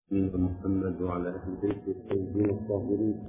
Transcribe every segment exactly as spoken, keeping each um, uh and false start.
سيدنا محمد وعلى أهل بيته الطيبين الطاهرين،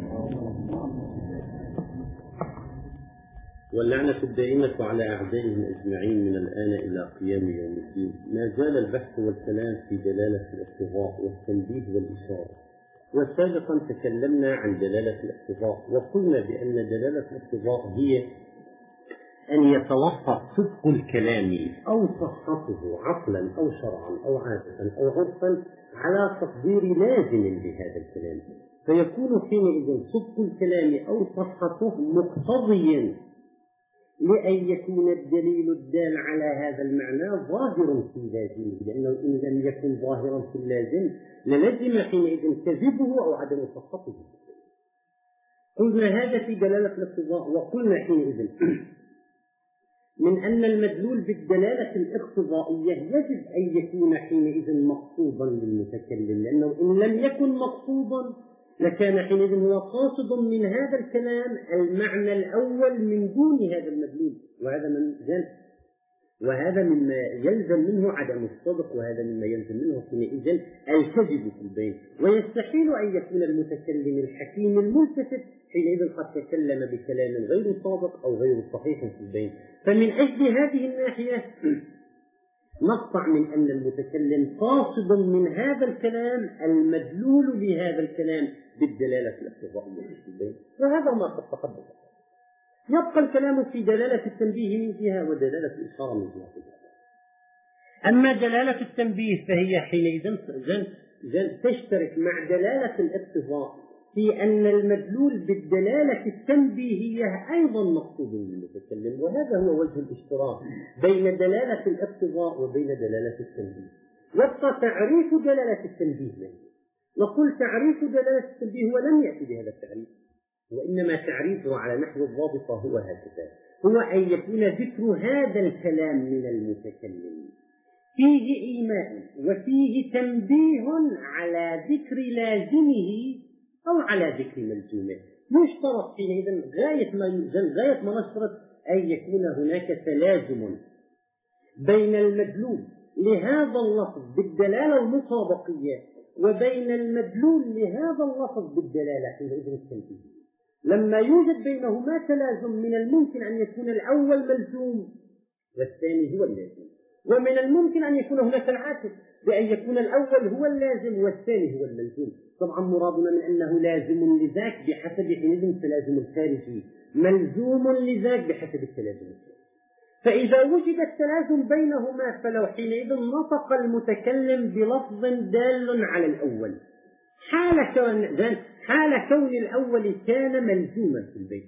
واللعنة الدائمة على أعدائهم أجمعين من الآن إلى قيام يوم الدين. ما زال البحث والكلام في دلالة الاقتضاء والتنبيه والإشارة، وسابقا تكلمنا عن دلالة الاقتضاء وقلنا بأن دلالة الاقتضاء هي أن يتوفر صدق الكلام أو صحته عقلا أو شرعا أو عادة أو عرفا على تقدير لازم لهذا الكلام، فيكون حينئذ صدق الكلام أو صحته مقتضيا لأن يكون الدليل الدال على هذا المعنى ظاهر في لازمه، لأنه إن لم يكن ظاهرا في اللازم للزم حينئذ كذبه أو عدم صحته. قلنا هذا في دلالة الاقتضاء، وقلنا حينئذ من أن المدلول بالدلالة الاقتضائية يجب أن يكون حينئذ مقصودا للمتكلم، لأنه إن لم يكن مقصودا لكان حينئذ هو قاصد من هذا الكلام المعنى الأول من دون هذا المدلول، وهذا من جل وهذا مما يلزم منه عدم الصدق، وهذا مما يلزم منه حينئذ الكذب في البين. ويستحيل أن يكون المتكلم الحكيم الملتفت حينئذ قد تكلم بكلام غير صادق أو غير صحيح في البين. فمن أجل هذه الناحية نقطع من أن المتكلم قاصد من هذا الكلام المدلول بهذا الكلام بالدلالة الاقتضائية في البين، وهذا ما قد تقدم. يبقى الكلام في دلالة التنبيه من جهة ودلالة الإشارة من جهة أخرى. أما دلالة التنبيه فهي حينئذ تشترك مع دلالة الاقتضاء في أن المدلول بالدلالة التنبيهية أيضا مقصود للمتكلم، وهذا هو وجه الاشتراك بين دلالة الاقتضاء وبين دلالة التنبيه. يبقى تعريف دلالة التنبيه. نقول تعريف دلالة التنبيه ولم يأتي بهذا التعريف، وإنما تعريفه على نحو الضابط هو هكذا: هو أن يكون ذكر هذا الكلام من المتكلم فيه إيماء وفيه تنبيه على ذكر لازمه أو على ذكر ملزومه. يشترط حينئذ غاية ما غاية ما نشترط أن يكون هناك تلازم بين المدلول لهذا اللفظ بالدلالة المطابقية وبين المدلول لهذا اللفظ بالدلالة حينئذ التنبيه. لما يوجد بينهما تلازم من الممكن أن يكون الأول ملزوم والثاني هو اللازم، ومن الممكن أن يكون هناك العكس بأن يكون الأول هو اللازم والثاني هو الملزوم. طبعا مرادنا من أنه لازم لذاك بحسب حينئذ التلازم الخارجي، ملزوم لذاك بحسب التلازم الخارجي. فإذا وجد التلازم بينهما فلو حينئذ نطق المتكلم بلفظ دال على الأول حال كون, حال كون الأول كان ملزوما في البيت،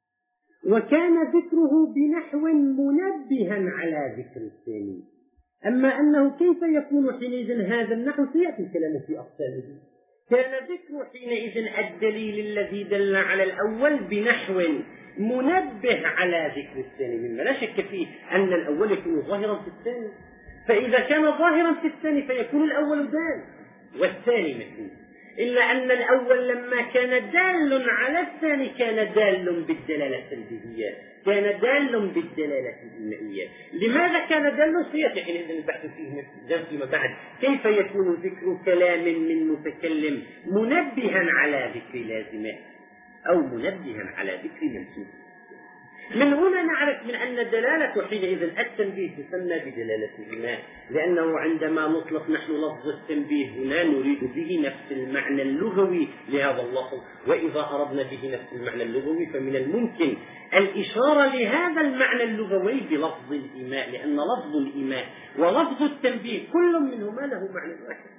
وكان ذكره بنحو منبها على ذكر الثاني. أما أنه كيف يكون حينئذ هذا النحو سيأتي الكلام في أقسامه. كان ذكر حينئذ الدليل الذي دل على الأول بنحو منبه على ذكر الثاني، مما لا شك فيه أن الأول يكون ظاهرا في الثاني، فإذا كان ظاهرا في الثاني فيكون الأول دال والثاني مجهول، إلا أن الأول لما كان دال على الثاني كان دال بالدلالة التنبيهية، كان دال بالدلالة الإيمائية. لماذا كان دال؟ سيأتي حينئذ البحث فيه فيما بعد. كيف يكون ذكر كلام من متكلم منبها على ذكر لازمه أو منبها على ذكر ملزوم؟ من هنا نعرف من أن دلالة حينئذ التنبيه تسمى بدلالة الإيماء، لأنه عندما نطلق نحن لفظ التنبيه هنا نريد به نفس المعنى اللغوي لهذا اللفظ، وإذا أردنا به نفس المعنى اللغوي فمن الممكن الإشارة لهذا المعنى اللغوي بلفظ الإيماء، لأن لفظ الإيماء ولفظ التنبيه كل منهما له معنى واحد.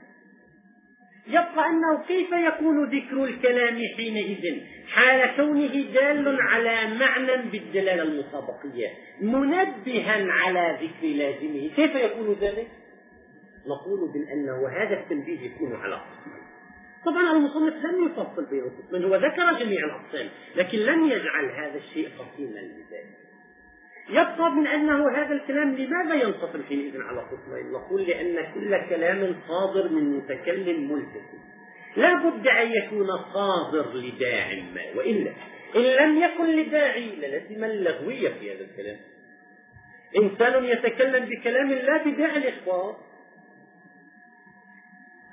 يبقى أنه كيف يكون ذكر الكلام حينئذ حال كونه دال على معنى بالدلالة المطابقية منبها على ذكر لازمه؟ كيف يكون ذلك؟ نقول بأنه هذا التنبيه يكون على أقسام. طبعا المصنف لم يفصل بين القسمين، هو ذكر جميع الأقسام لكن لم يجعل هذا الشيء قسيما لذلك. يبقى من أنه هذا الكلام لماذا ينفصل حينئذ على قسمين؟ نقول لأن كل كلام صادر من متكلم ملتزم لا بد أن يكون صادر لداع ما، وإلا إن لم يكن لداعي للزم اللغوية في هذا الكلام. إنسان يتكلم بكلام لا بداعي الإخبار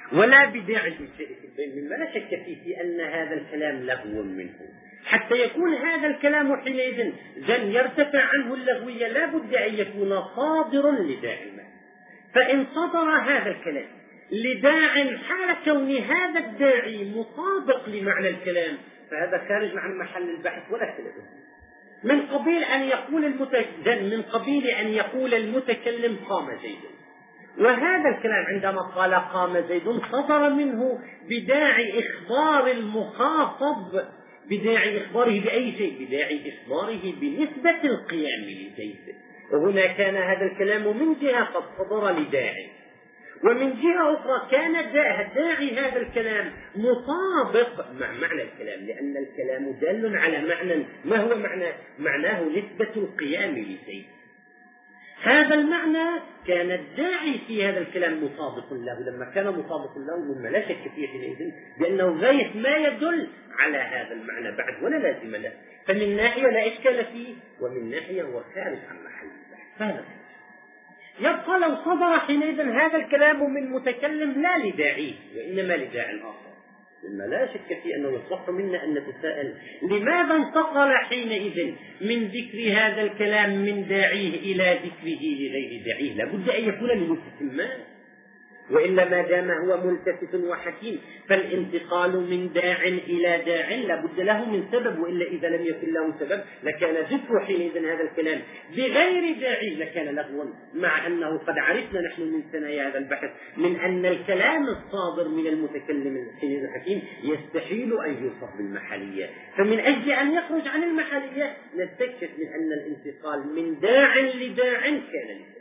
ولا بداعي للشيء في البين، مما لا شك فيه أن هذا الكلام لغو منه. حتى يكون هذا الكلام حينئذ جن يرتفع عنه اللغوية لا بد أن يكون صادر لداع ما. فإن صدر هذا الكلام لداع حال كون هذا الداعي مطابق لمعنى الكلام فهذا خارج عن محل البحث ولا كلام. من قبيل أن يقول المتكلم من قبيل أن يقول المتكلم قام زيد، وهذا الكلام عندما قال قام زيد صدر منه بداعي إخبار المخاطب، بداعي إخباره بأي شيء، بداعي إخباره بنسبة القيام لزيد. وهنا كان هذا الكلام من جهة قد صدر لداعي، ومن جهة أخرى كان داعي هذا الكلام مطابق مع معنى الكلام، لأن الكلام دال على معنى. ما هو معنى؟ معناه نسبة القيام لزيد. هذا المعنى كان الداعي في هذا الكلام مطابق له. لما كان مطابق له مما لا شك فيه حينئذ بأنه غاية ما يدل على هذا المعنى بعد ولا لازم له. فمن ناحية لا إشكال فيه، ومن ناحية هو خارج عن محل البحث. هذا يبقى لو صدر حينئذ هذا الكلام من متكلم لا لداعيه وإنما لداع آخر، مما لا شك في أنه يصح منا أن نتساءل لماذا انتقل حينئذ من ذكر هذا الكلام من داعيه إلى ذكره لغير داعيه؟ لابد أن يكون لملتفت ما، وإلا ما دام هو ملتفت وحكيم فالانتقال من داع إلى داع لابد له من سبب، وإلا إذا لم يكن له سبب لكان ذكر حينئذ هذا الكلام بغير داعي لكان لغوا، مع أنه قد عرفنا نحن من ثنايا هذا البحث من أن الكلام الصادر من المتكلم حينئذ الحكيم يستحيل أن يوصف بالمحلية. فمن أجل أن يخرج عن المحلية نستكشف من أن الانتقال من داع لداع كان لسبب.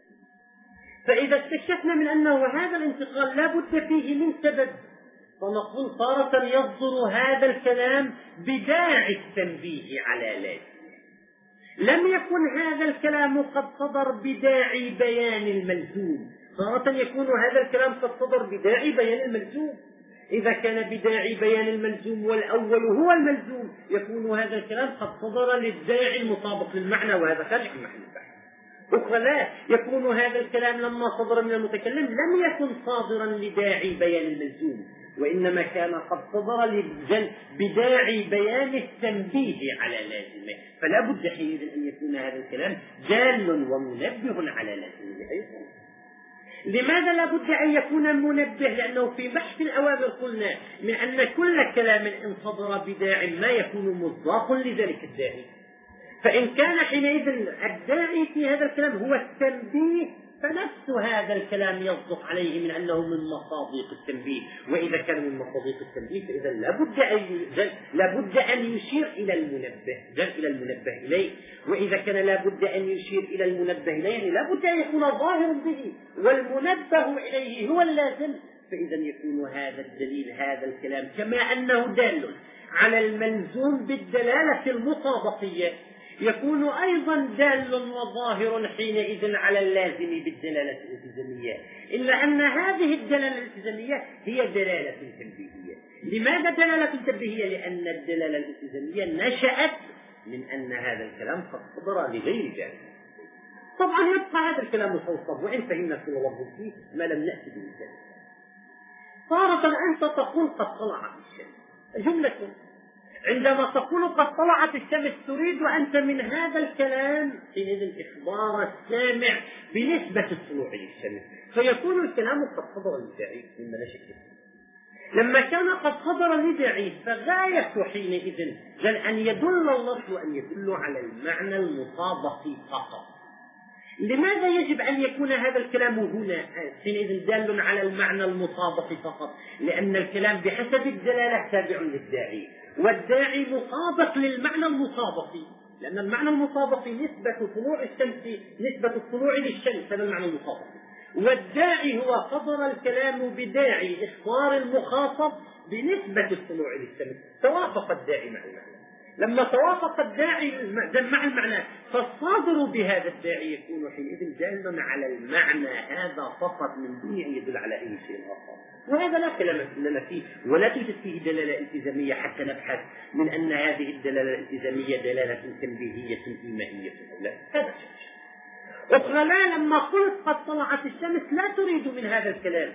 فإذا استكشفنا من أنه هذا الانتقال لا بد فيه من سبب فنقول تارة يصدر هذا الكلام بداعي التنبيه على لازم، لم يكن هذا الكلام قد صدر بداعي بيان الملزوم، تارة يكون هذا الكلام قد صدر بداعي بيان الملزوم. إذا كان بداعي بيان الملزوم والأول هو الملزوم يكون هذا الكلام قد صدر للداعي المطابق للمعنى، وهذا خارج عن محل البحث. أخرى لا يكون هذا الكلام لما صدر من المتكلم لم يكن صادرا لداعي بيان الملزوم، وإنما كان قد صدر بداعي بيان التنبيه على لازمه. فلا بد حينئذ أن يكون هذا الكلام دال ومنبه على لازمه أيضا. لماذا لا بد أن يكون منبه؟ لأنه في بحث الأوامر قلنا من أن كل كلام إن صدر بداع ما يكون مصداق لذلك الداعي، فإن كان حينئذ الداعي في هذا الكلام هو التنبيه فنفس هذا الكلام يصدق عليه من أنه من مصادق التنبيه، وإذا كان من مصادق التنبيه فإذا لابد أن لابد أن يشير إلى المنبه جل إلى المنبه إليه، وإذا كان لابد أن يشير إلى المنبه إليه يعني لابد أن يكون ظاهر به والمنبه إليه هو اللازم. فإذا يكون هذا الدليل هذا الكلام كما أنه دال على الملزوم بالدلالة المطابقية يكون أيضا دال وظاهر حينئذ على اللازم بالدلالة الالتزامية، إلا أن هذه الدلالة الالتزامية هي دلالة تنبيهية. لماذا دلالة تنبيهية؟ لأن الدلالة الالتزامية نشأت من أن هذا الكلام قد صدر لغير داعي. طبعا يبقى هذا الكلام مفوض وإن فهمنا كل لفظ فيه ما لم نأتي به. تارة أنت تقول قد طلعت الشمس جملة، عندما تقول قد طلعت الشمس تريد أنت من هذا الكلام حينئذ إخبار السامع بنسبة الطلوع للشمس، فيكون الكلام قد صدر لداعي مما لا شك فيه. لما كان قد صدر لداعي فغاية حينئذ بل أن يدل اللفظ أن يدل على المعنى المطابق فقط. لماذا يجب أن يكون هذا الكلام هنا حينئذ دال على المعنى المطابق فقط؟ لأن الكلام بحسب الدلالة تابع للداعي، والداعي مطابق للمعنى المطابق، لأن المعنى المطابق نسبة طلوع الشمس نسبة الطلوع للشمس هذا المعنى المطابق، والداعي هو صدر الكلام بداعي إخبار المخاطب بنسبة الطلوع للشمس، توافق الداعي مع المعنى. لما توافق الداعي مع المعنى فالصادر بهذا الداعي يكون حينئذ دالا على المعنى هذا فقط من دون أن يدل على أي شيء آخر، وهذا لا كلام لنا فيه ولا توجد فيه دلالة التزامية حتى نبحث من أن هذه الدلالة الالتزامية دلالة تنبيهية إيمائية أو لا. هذا شيء. أخرى لا، لما قلت قد طلعت الشمس لا تريد من هذا الكلام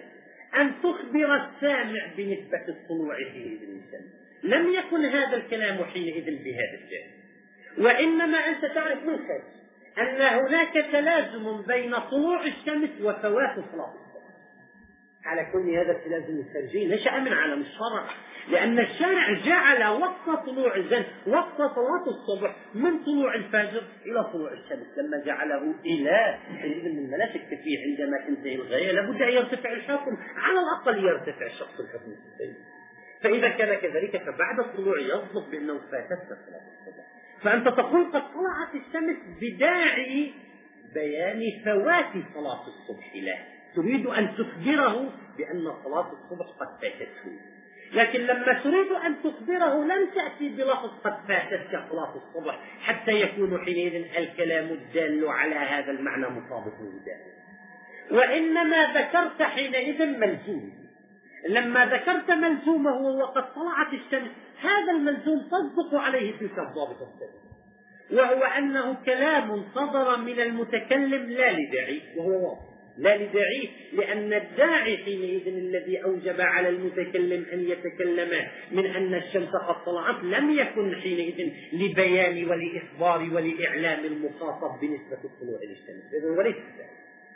أن تخبر السامع بنسبة الطلوع حينئذ الشمس. لم يكن هذا الكلام حينئذ بهذا الجانب، وإنما أنت تعرف من خارج أن هناك تلازم بين طلوع الشمس وفوات صلاة الصبح. على كون هذا التلازم الخارجي نشأ من عالم الشرع، لأن الشارع جعل وقت طلوع الجن وقت صلاة الصبح من طلوع الفجر إلى طلوع الشمس. لما جعله إله حينئذ مما لا شك فيه عندما تنتهي الغاية لابد أن يرتفع الحكم، على الأقل يرتفع الشخص الحكم السيء. فإذا كان كذلك فبعد الطلوع يصدق بأنه فاتت صلاة الصبح. فأنت تقول قد طلعت الشمس بداعي بيان فوات صلاة الصبح له، تريد أن تخبره بأن صلاة الصبح قد فاتته. لكن لما تريد أن تخبره لم تأتي بلفظ قد فاتتك صلاة الصبح حتى يكون حينئذ الكلام الدال على هذا المعنى مطابق له، وإنما ذكرت حينئذ ملزوم. لما ذكرت ملزومه وقد طلعت الشمس، هذا الملزوم تصدق عليه تلك الضابطة الثانية، وهو أنه كلام صدر من المتكلم لا لداعي، وهو واضح لا لداعي، لأن الداعي حينئذ الذي أوجب على المتكلم أن يتكلم من أن الشمس قد طلعت لم يكن حينئذ لبيان ولإخبار ولإعلام المخاطب بنسبة الطلوع للشمس، وليس ذلك،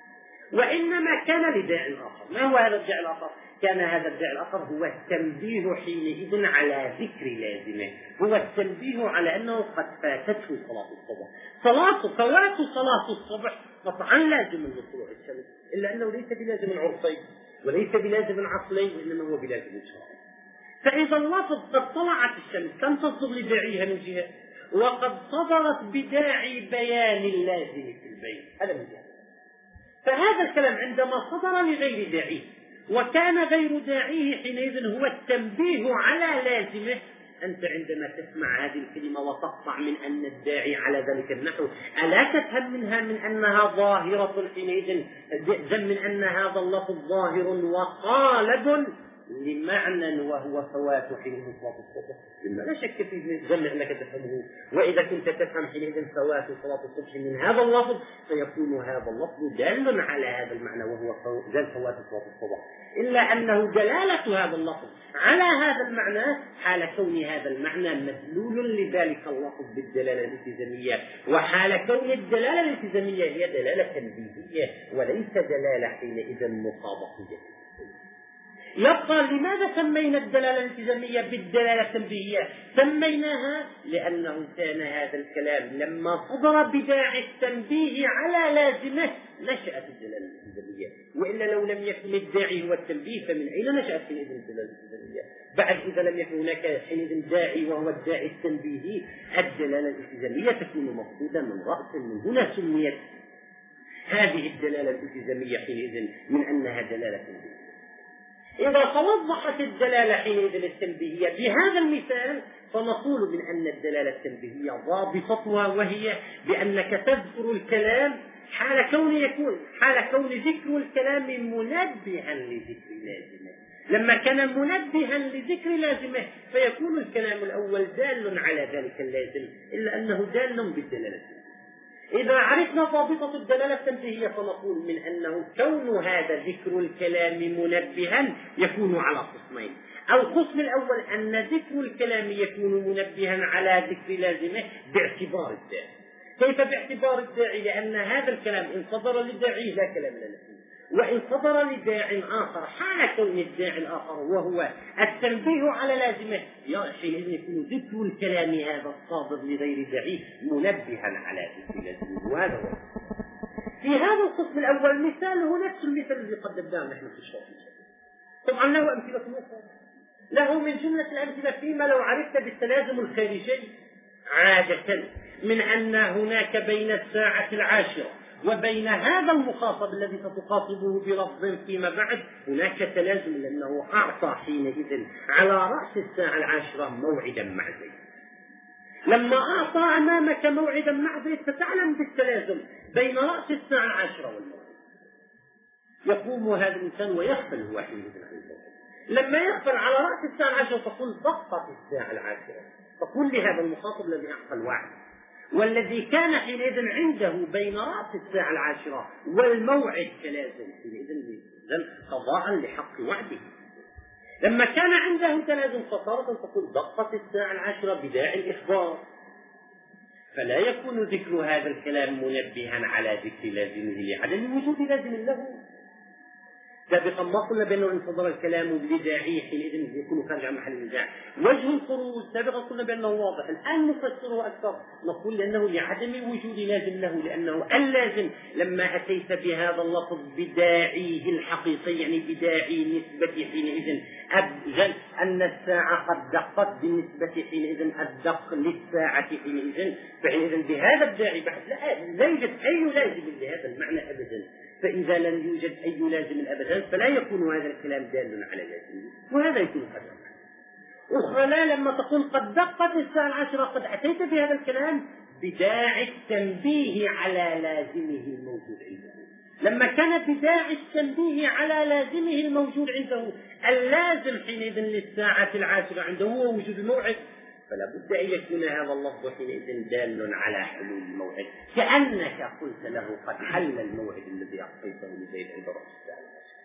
وإنما كان لداعي آخر. ما هو هذا الداعي الآخر؟ كان هذا الداعي الآخر هو التنبيه حينئذ على ذكر لازمه، هو التنبيه على أنه قد فاتته صلاة الصبح. صلاة فوات صلاة الصبح قطعا لازم لطلوع الشمس، إلا أنه ليس بلازم عرفي وليس بلازم عقلي، وإنما هو بلازم شرعي. فإذا اللفظ قد طلعت الشمس كم تصدر لداعيها من جهة، وقد صدرت بداعي بيان اللازم في البين، هذا من جهة. فهذا الكلام عندما صدر لغير داعيه وكان غير داعيه حينئذ هو التنبيه على لازمه، أنت عندما تسمع هذه الكلمة وتقطع من أن الداعي على ذلك النحو، ألا تفهم منها من أنها ظاهرة حينئذ، من أن هذا اللفظ ظاهر وقالب لمعنى وهو فوات حينئذ صلاة الصبح؟ مما لا شك فيه جمع أنك تفهمه. وإذا كنت تفهم حينئذ فوات صلاة الصبح من هذا اللفظ فيكون هذا اللفظ دال على هذا المعنى وهو دال فوات صلاة الصبح، إلا أنه دلالة هذا اللفظ على هذا المعنى حال كون هذا المعنى مدلول لذلك اللفظ بالدلالة الالتزامية، وحال كون الدلالة الالتزامية هي دلالة تنبيهية وليس دلالة حينئذ مطابقية. يبقى لماذا سمينا الدلالة الالتزامية بالدلالة التنبيهية؟ سميناها لأنه كان هذا الكلام لما صدر بداعي التنبيه على لازمه نشأت الدلالة الالتزامية، وإلا لو لم يكن الداعي هو التنبيه فمن أين نشأت حينئذ الدلالة الالتزامية؟ بعد إذا لم يكن هناك حينئذ داعي وهو الداعي التنبيهي الدلالة الالتزامية تكون مفقودة من رأس. من هنا سميت هذه الدلالة الالتزامية حينئذ من أنها دلالة تنبيهية. إذا توضحت الدلالة حينئذ التنبيهية بهذا المثال فنقول من أن الدلالة التنبيهية ضابطتها وهي بأنك تذكر الكلام حال كون يكون حال كون ذكر الكلام منبها لذكر لازمه. لما كان منبها لذكر لازمه فيكون الكلام الأول دال على ذلك اللازم، إلا أنه دال بالدلالة. إذا عرفنا ضابطة الدلالة التنبيهية فنقول من أنه كون هذا ذكر الكلام منبها يكون على قسمين. القسم الأول أن ذكر الكلام يكون منبها على ذكر لازمه باعتبار الداعي. كيف باعتبار الداعي؟ لأن هذا الكلام إن صدر للداعي لا كلام له، وإن صدر لداع آخر حال كون الداعي الآخر وهو التنبيه على لازمه حينئذ يكون ذكر الكلام هذا الصادر لغير داعي منبها على ذكر لازمه. وهذا هو في هذا القسم الأول مثاله نفس المثال الذي قدمناه نحن في الشرح. طبعا له أمثلة أخرى، له من جملة الأمثلة فيما لو عرفت بالتلازم الخارجي عادة من أن هناك بين الساعة العاشرة وبين هذا المخاطب الذي ستخاطبه بلفظ فيما بعد هناك تلازم، لأنه أعطى حينئذ على رأس الساعة العاشرة موعدا مع زيد. لما أعطى أمامك موعدا مع زيد فتعلم بالتلازم بين رأس الساعة العاشرة والموعد. يقوم هذا الإنسان ويغفل هو حينئذ عن الموعد. لما يغفل على رأس الساعة العاشرة تقول ضغطت الساعة العاشرة، تقول لهذا المخاطب الذي أعطى الوعد والذي كان حينئذ عنده بين رأس الساعة العاشرة والموعد تلازم حينئذ قضاء لحق وعده. لما كان عنده تلازم فصارت تقول دقت الساعة العاشرة بداعي الإخبار، فلا يكون ذكر هذا الكلام منبها على ذكر لازمه لعدم وجود لازم له. سابقا ما قلنا بأنه إن صدر الكلام بداعيه حينئذ يكون خارج عن محل النزاع. وجه الخروج سابقا قلنا بأنه واضح، الآن نفسره أكثر، نقول لأنه لعدم وجود لازم له، لأنه اللازم لما أتيت بهذا اللفظ بداعيه الحقيقي يعني بداعي نسبة حينئذ أبجل أن الساعة قد دقت بالنسبة حينئذ الدق للساعة حينئذ، فحينئذ بهذا الداعي بعد لا, لا يوجد أي لازم لهذا المعنى أبدا. فإذا لم يوجد أي لازم أبدا فلا يكون هذا الكلام دال على لازم، وهذا يكون قدر. أخرى لا، لما تقول قد دقت الساعة العاشرة قد أتيت بهذا الكلام بداعي التنبيه على لازمه الموجود عنده. لما كان بداعي التنبيه على لازمه الموجود عنده اللازم حينئذ للساعة العاشرة عنده هو وجود الموعد، فلا بد أن يكون هذا اللفظ حينئذ دال على حلول الموعد، كأنك قلت له قد حل الموعد الذي أعطيته لزيد عند رأس الساعة.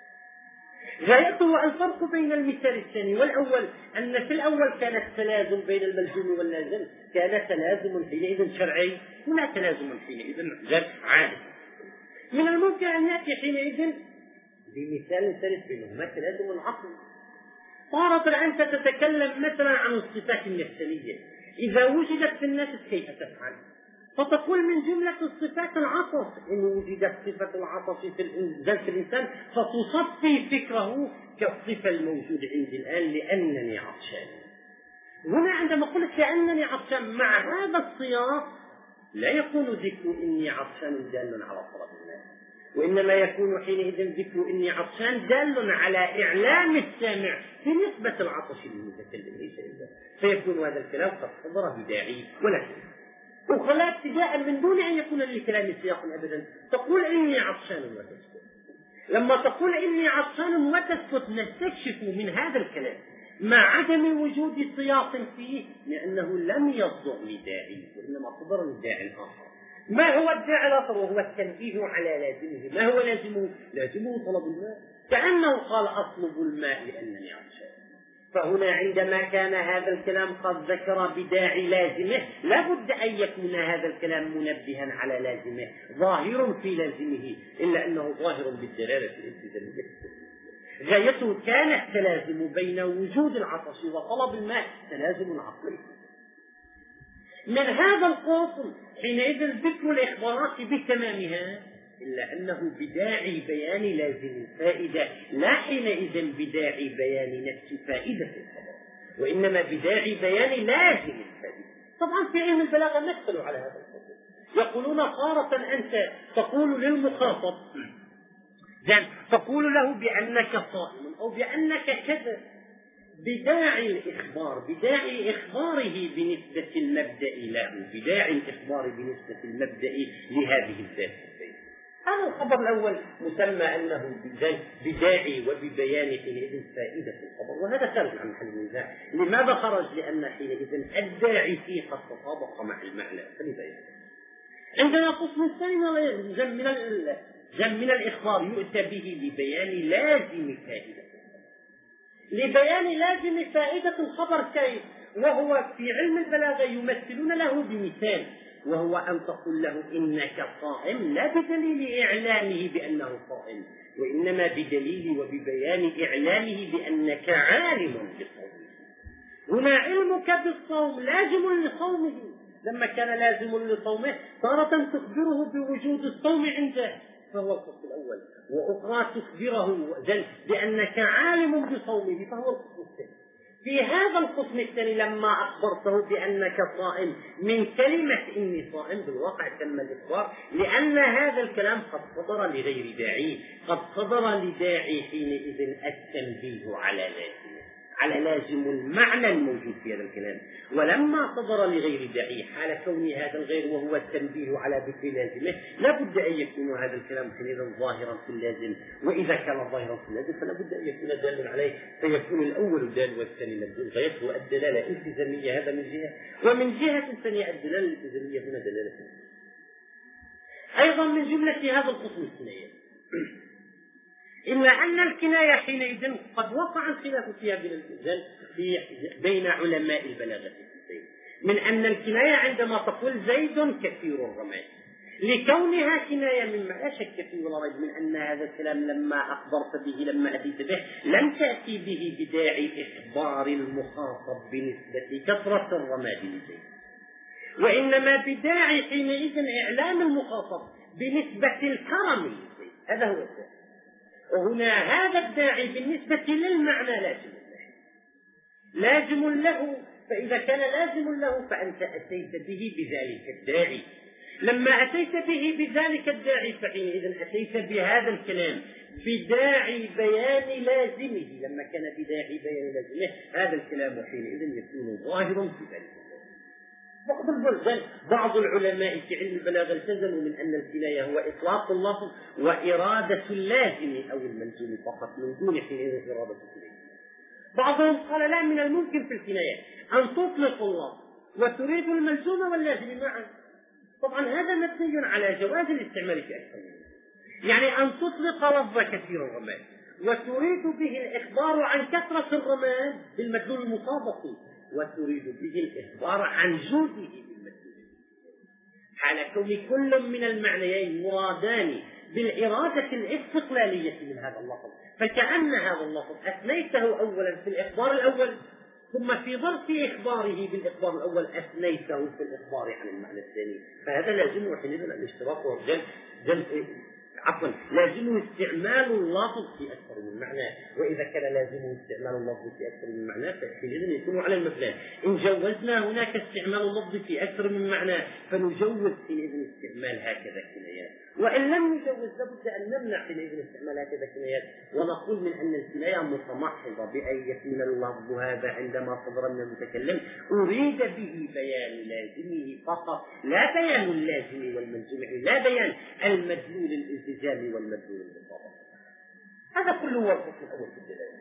غايته الفرق بين المثال الثاني والأول أن في الأول كان التلازم بين الملزوم واللازم كان تلازم حينئذ شرعي ولا تلازم حينئذ عادي. من الممكن أن يأتي حينئذ بمثال ثالث بينهما تلازم عقلي. صارت أنت تتكلم مثلا عن الصفات النفسية، إذا وجدت في النفس كيف تفعل؟ فتقول من جملة الصفات العطش، إن وجدت صفة العطش في الإنسان فتصفي فكره كالصفة الموجودة عندي الآن لأنني عطشان. هنا عندما قلت لأنني عطشان مع هذا السياق لا يكون ذكر إني عطشان دال على طلب الماء، وإنما يكون حينئذ ذكر إني عطشان دال على إعلام السامع في نسبة العطش للمتكلم ليس إلا، فيكون هذا الكلام قد صدر بداعي ولا شيء. وخلا ابتداء من دون أن يكون للكلام سياق أبدا تقول إني عطشان وتسكت. لما تقول إني عطشان وتسكت نستكشف من هذا الكلام مع عدم وجود سياق فيه لأنه لم يصدر لداعي وإنما صدر لداعي آخر. ما هو الداعي الآخر؟ وهو التنبيه على لازمه. ما هو لازمه؟ لازمه طلب الماء، كأنه قال أطلب الماء لأنني عطشان. فهنا عندما كان هذا الكلام قد ذكر بداعي لازمه لا بد أن يكون هذا الكلام منبها على لازمه ظاهر في لازمه، إلا أنه ظاهر بالدلالة الالتزامية. غايته كان التلازم بين وجود العطش وطلب الماء تلازم عقلي. من هذا القسم حينئذ ذكر الإخبارات بتمامها، إلا أنه بداعي بيان لازم الفائدة لا حينئذ بداعي بيان نفس فائدة الخبر، وإنما بداعي بيان لازم الفائدة. طبعا في علم البلاغة مثلوا على هذا القسم، يقولون تارة أنت تقول للمخاطب تقول له بأنك صائم أو بأنك كذا بداعي الإخبار، بداعي إخباره بنسبة المبدأ له، بداعي الإخبار بنسبة المبدأ لهذه الذات. هذا الخبر الأول مسمى أنه بداعي وببيان حينئذ فائدة الخبر، وهذا خارج عن محل النزاع. لماذا خرج؟ لأن حينئذ الداعي فيه قد تطابق مع المعنى. فلذلك عندنا قسم ثاني من جم من الإخبار يؤتى به لبيان لازم فائدة لبيان لازم فائدة الخبر كيف؟ وهو في علم البلاغة يمثلون له بمثال، وهو أن تقول له إنك صائم لا بدليل إعلامه بأنه صائم، وإنما بدليل وببيان إعلامه بأنك عالم بصومه. هنا علمك بالصوم لازم لصومه، لما كان لازم لصومه تارة تخبره بوجود الصوم عنده فهو القسم الأول، وأخرى تخبره بأنك عالم بصومه فهو القسم الثاني. في هذا القسم الثاني لما أخبرته بأنك صائم من كلمة إني صائم بالواقع تم الإخبار، لأن هذا الكلام قد صدر لغير داعي، قد صدر لداعي حينئذ التنبيه على لازم على لازم المعنى الموجود في هذا الكلام. ولما صدر لغير داعي حال كون هذا الغير وهو التنبيه على ذكر لازمه لا بد أن يكون هذا الكلام حينئذ ظاهرا في اللازم، وإذا كان ظاهرا في اللازم فلا بد أن يكون دالا عليه، فيكون الأول دال والثاني مدلول. غايته الدلالة الالتزامية هذا من جهة، ومن جهة ثانية الدلالة الالتزامية هنا دلالة أيضا من جملة هذا القسم الثاني. إلا أن الكناية حينئذ قد وقع الخلاف فيها بين الإنسان في بين علماء البلاغة من أن الكناية عندما تقول زيد كثير الرماد لكونها كناية مما لا شك فيه ولا ريب من أن هذا الكلام لما أخبرت به لما أتيت به لم تأتي به بداعي إخبار المخاطب بنسبة كثرة الرماد لزيد، وإنما بداعي حينئذ إعلام المخاطب بنسبة الكرم لزيد. هذا هو الداعي. وهنا هذا الداعي بالنسبة للمعنى لازم لازم له، فإذا كان لازم له فأنت أتيت به بذلك الداعي. لما أتيت به بذلك الداعي فحينئذ أتيت بهذا الكلام بداعي بيان لازمه. لما كان بداعي بيان لازمه هذا الكلام حينئذ يكون ظاهرا في ذلك. بعض العلماء في علم البلاغة التزموا من أن الكناية هو إطلاق اللفظ وإرادة اللازم أو الملزوم فقط من دون حينئذ إرادة الكناية. بعضهم قال لا، من الممكن في الكناية أن تطلق اللفظ وتريد الملزوم واللازم معا. طبعا هذا مبني على جواز الاستعمال في أكثر من يعني أن تطلق لفظ كثير الرماد وتريد به الإخبار عن كثرة الرماد بالمدلول المطابق، وتريد به الإخبار عن جوده بالمدلول، حال كون كل من المعنيين مرادان بالإرادة الاستقلالية من هذا اللفظ، فكأن هذا اللفظ أثنيته أولا في الإخبار الأول ثم في ظرف إخباره بالإخبار الأول أثنيته في الإخبار عن المعنى الثاني. فهذا لازم حينئذ الاشتراك والجمع جمع عفوا لازم استعمال اللفظ في أكثر من معنى، وإذا كان لازم استعمال اللفظ في أكثر من معنى فحينئذ يكون على المبنى. إن جوزنا هناك استعمال اللفظ في أكثر من معنى فنجوز حينئذ استعمال هكذا كنايات، وإن لم نجوز لابد أن نمنع حينئذ استعمال هكذا كنايات ونقول من أن الكناية متمحضة بأن يكون اللفظ هذا عندما صدر من المتكلم أريد به بيان لازمه فقط، لا بيان اللازم والملزوم، لا بيان المدلول الالتزامي والمدلول المطابق. هذا كله هو القسم الأول في الدلالة.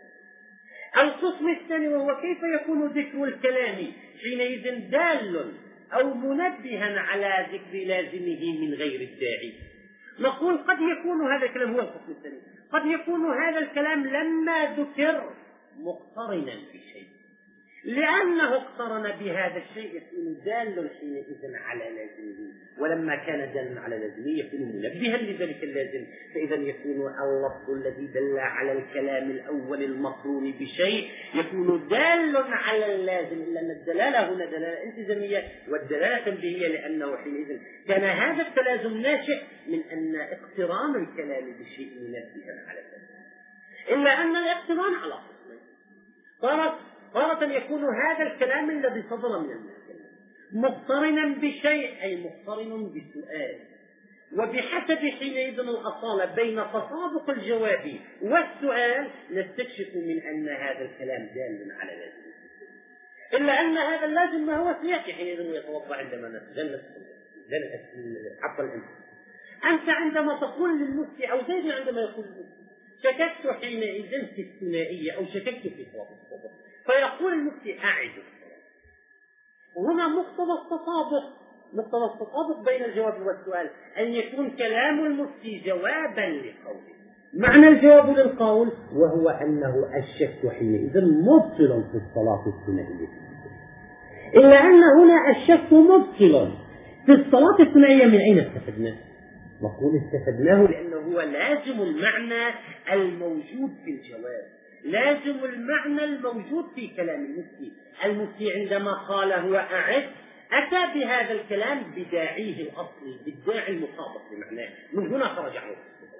القسم الثاني وهو كيف يكون ذكر الكلام حينئذ دال أو منبها على ذكر لازمه من غير الداعي. نقول قد يكون هذا الكلام هو القسم الثاني، قد يكون هذا الكلام لما ذكر مقترنا بشيء، لأنه اقترن بهذا الشيء يكون دال حينئذ على لازمه، ولما كان دالا على لازمه يكون منبها لذلك اللازم، فإذا يكون اللفظ الذي دل على الكلام الأول المقرون بشيء يكون دال على اللازم، إلا أن الدلالة هنا دلالة التزامية والدلالة تنبيهية، لأنه حينئذ كان هذا التلازم ناشئ من أن اقتران الكلام بشيء منبها على اللازم. إلا أن الاقتران على قسمين، تارة يكون هذا الكلام الذي صدر من المتكلم مقترنا بشيء أي مقترن بسؤال، وبحسب حينئذ الأصالة بين تطابق الجواب والسؤال نستكشف من أن هذا الكلام دال على لازم، إلا أن هذا اللازم ما هو سيأتي حينئذ ويتوضع عندما نتجنب عفوا الأمر. أنت عندما تقول للمفتي أو زيد عندما يقول شككت حينئذ في الثنائية أو شككت في صواب الصبر، فيقول المفتي أعد الصلاة. وهنا مقتضى التطابق مقتضى التطابق بين الجواب والسؤال أن يكون كلام المفتي جوابا لقوله. معنى الجواب للقول وهو أنه الشك حينئذ مبطل في الصلاة الثنائية، إلا أن هنا الشك مبطل في الصلاة الثنائية. من أين استفدناه؟ نقول استفدناه لأنه هو لازم المعنى الموجود في الجواب، لازم المعنى الموجود في كلام المفتي. المفتي عندما قال هو أعد أتى بهذا الكلام بداعيه الأصلي، بالداعي المطابق لمعناه، من هنا خرج عنه.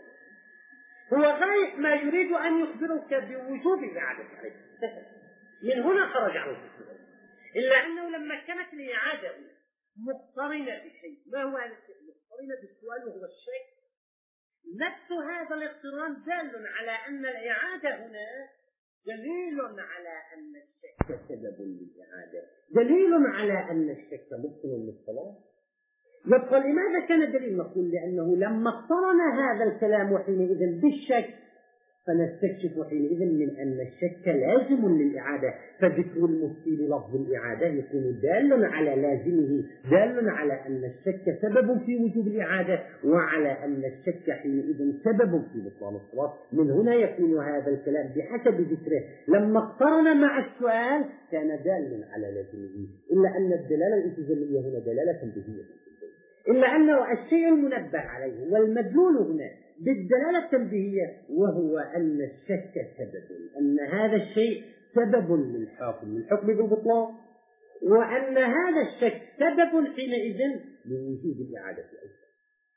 هو غاية ما يريد أن يخبرك بوجوب الإعادة عليه، من هنا خرج عنه. إلا أنه لما كانت الإعادة مقترنة بشيء، ما هو هذا الشيء؟ مقترنة بالسؤال وهو الشيء، نفس هذا الاقتران دال على أن الإعادة هنا دليل على أن الشك سبب للإعادة، دليل على أن الشك مبطل للصلاة. يبقى لماذا كان الدليل؟ نقول لأنه لما اقترن هذا الكلام حينئذ بالشك فنستكشف حينئذ من أن الشك لازم للإعادة، فذكر المفتي للفظ الإعادة يكون دالا على لازمه، دالا على أن الشك سبب في وجوب الإعادة، وعلى أن الشك حينئذ سبب في بطلان الصلاة. من هنا يكون هذا الكلام بحسب ذكره لما اقترن مع السؤال كان دالا على لازمه، إلا أن الدلالة الالتزامية هنا دلالة تنبيهية، إلا أنه الشيء المنبه عليه والمدلول هنا بالدلالة التنبيهية وهو أن الشك سبب، أن هذا الشيء سبب للحكم للحكم بالبطلان، وأن هذا الشك سبب حينئذ لوجود الإعادة أيضا.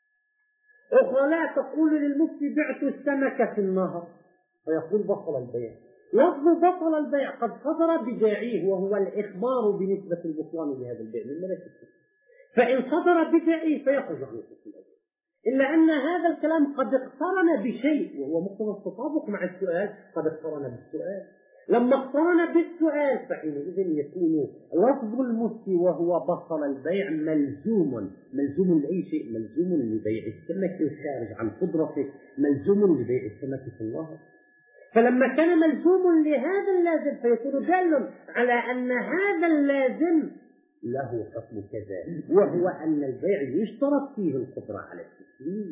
أخرى لا تقول للمفتي بعت السمك في النهر فيقول بطل البيع. لفظ بطل البيع قد صدر بداعيه وهو الإخبار بنسبة البطلان لهذا البيع من لا شك، فإن صدر بداعيه فيخرج عن الحكم الأول، إلا أن هذا الكلام قد اقترن بشيء وهو مقتضى التطابق مع السؤال، قد اقترن بالسؤال. لما اقترن بالسؤال فحينئذ يكون لفظ المفتي وهو بطل البيع ملزوم، ملزوم لأي شيء، ملزوم لبيع السمك الخارج عن قدرته، ملزوم لبيع السمك في النهر. فلما كان ملزوم لهذا اللازم فيكون دال على أن هذا اللازم له حكم كذا، وهو أن البيع يشترط فيه القدرة على التسليم.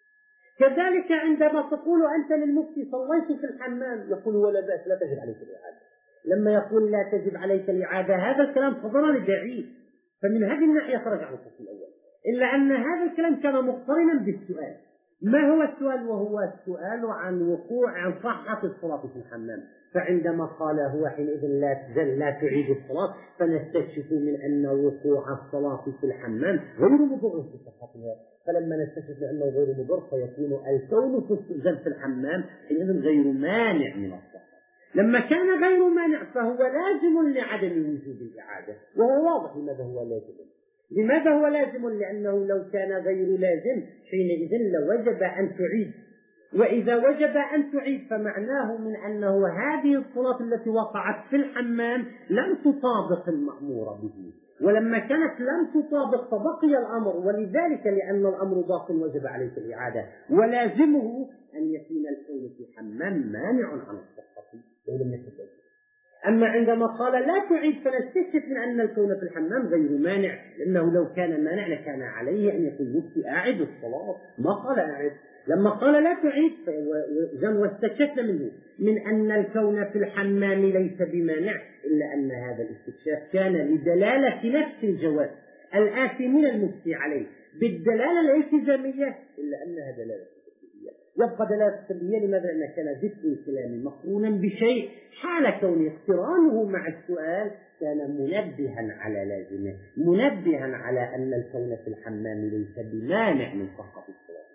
كذلك عندما تقول أنت للمفتي صليت في الحمام يقول ولا بأس لا تجب عليك الإعادة. لما يقول لا تجب عليك الإعادة هذا الكلام صدر لداعيه، فمن هذه الناحية خرج عن القسم الأول، إلا أن هذا الكلام كان مقترنا بالسؤال. ما هو السؤال؟ وهو السؤال عن وقوع عن صحة الصلاة في الحمام. فعندما قال هو حينئذ لا تزل لا تعيد الصلاة فنستكشف من أن وقوع الصلاة في الحمام غير مضر في صحتها، فلما نستكشف أنه غير مضر فيكون الكون في السجن في الحمام حينئذ غير مانع من الصلاة. لما كان غير مانع فهو لازم لعدم وجوب الإعادة، وهو واضح لماذا هو لازم. لماذا هو لازم؟ لأنه لو كان غير لازم حينئذ لوجب أن تعيد، وإذا وجب أن تعيد فمعناه من أنه هذه الصلاة التي وقعت في الحمام لم تطابق المأمور به، ولما كانت لم تطابق فبقي الأمر، ولذلك لأن الأمر باق وجب عليك الإعادة، ولازمه أن يكون الكون في الحمام مانع عن الصحة ولم يكن لازم. أما عندما قال لا تعيد فنستكشف من أن الكون في الحمام غير مانع، لأنه لو كان مانع لكان عليه أن يكون مفتي أعد الصلاة، ما قال أعد. لما قال لا تعيد واستكشفنا منه من أن الكون في الحمام ليس بمانع، إلا أن هذا الاستكشاف كان لدلالة نفس الجواز الآثمين المفتي عليه بالدلالة الالتزامية، إلا أنها دلالة تنبيهية. يبقى دلالة تنبيهية لماذا؟ لأن كان ذكر الكلام مقرونا بشيء حال كون اقترانه مع السؤال كان منبها على لازمه، منبها على أن الكون في الحمام ليس بمانع من صحة الصلاة.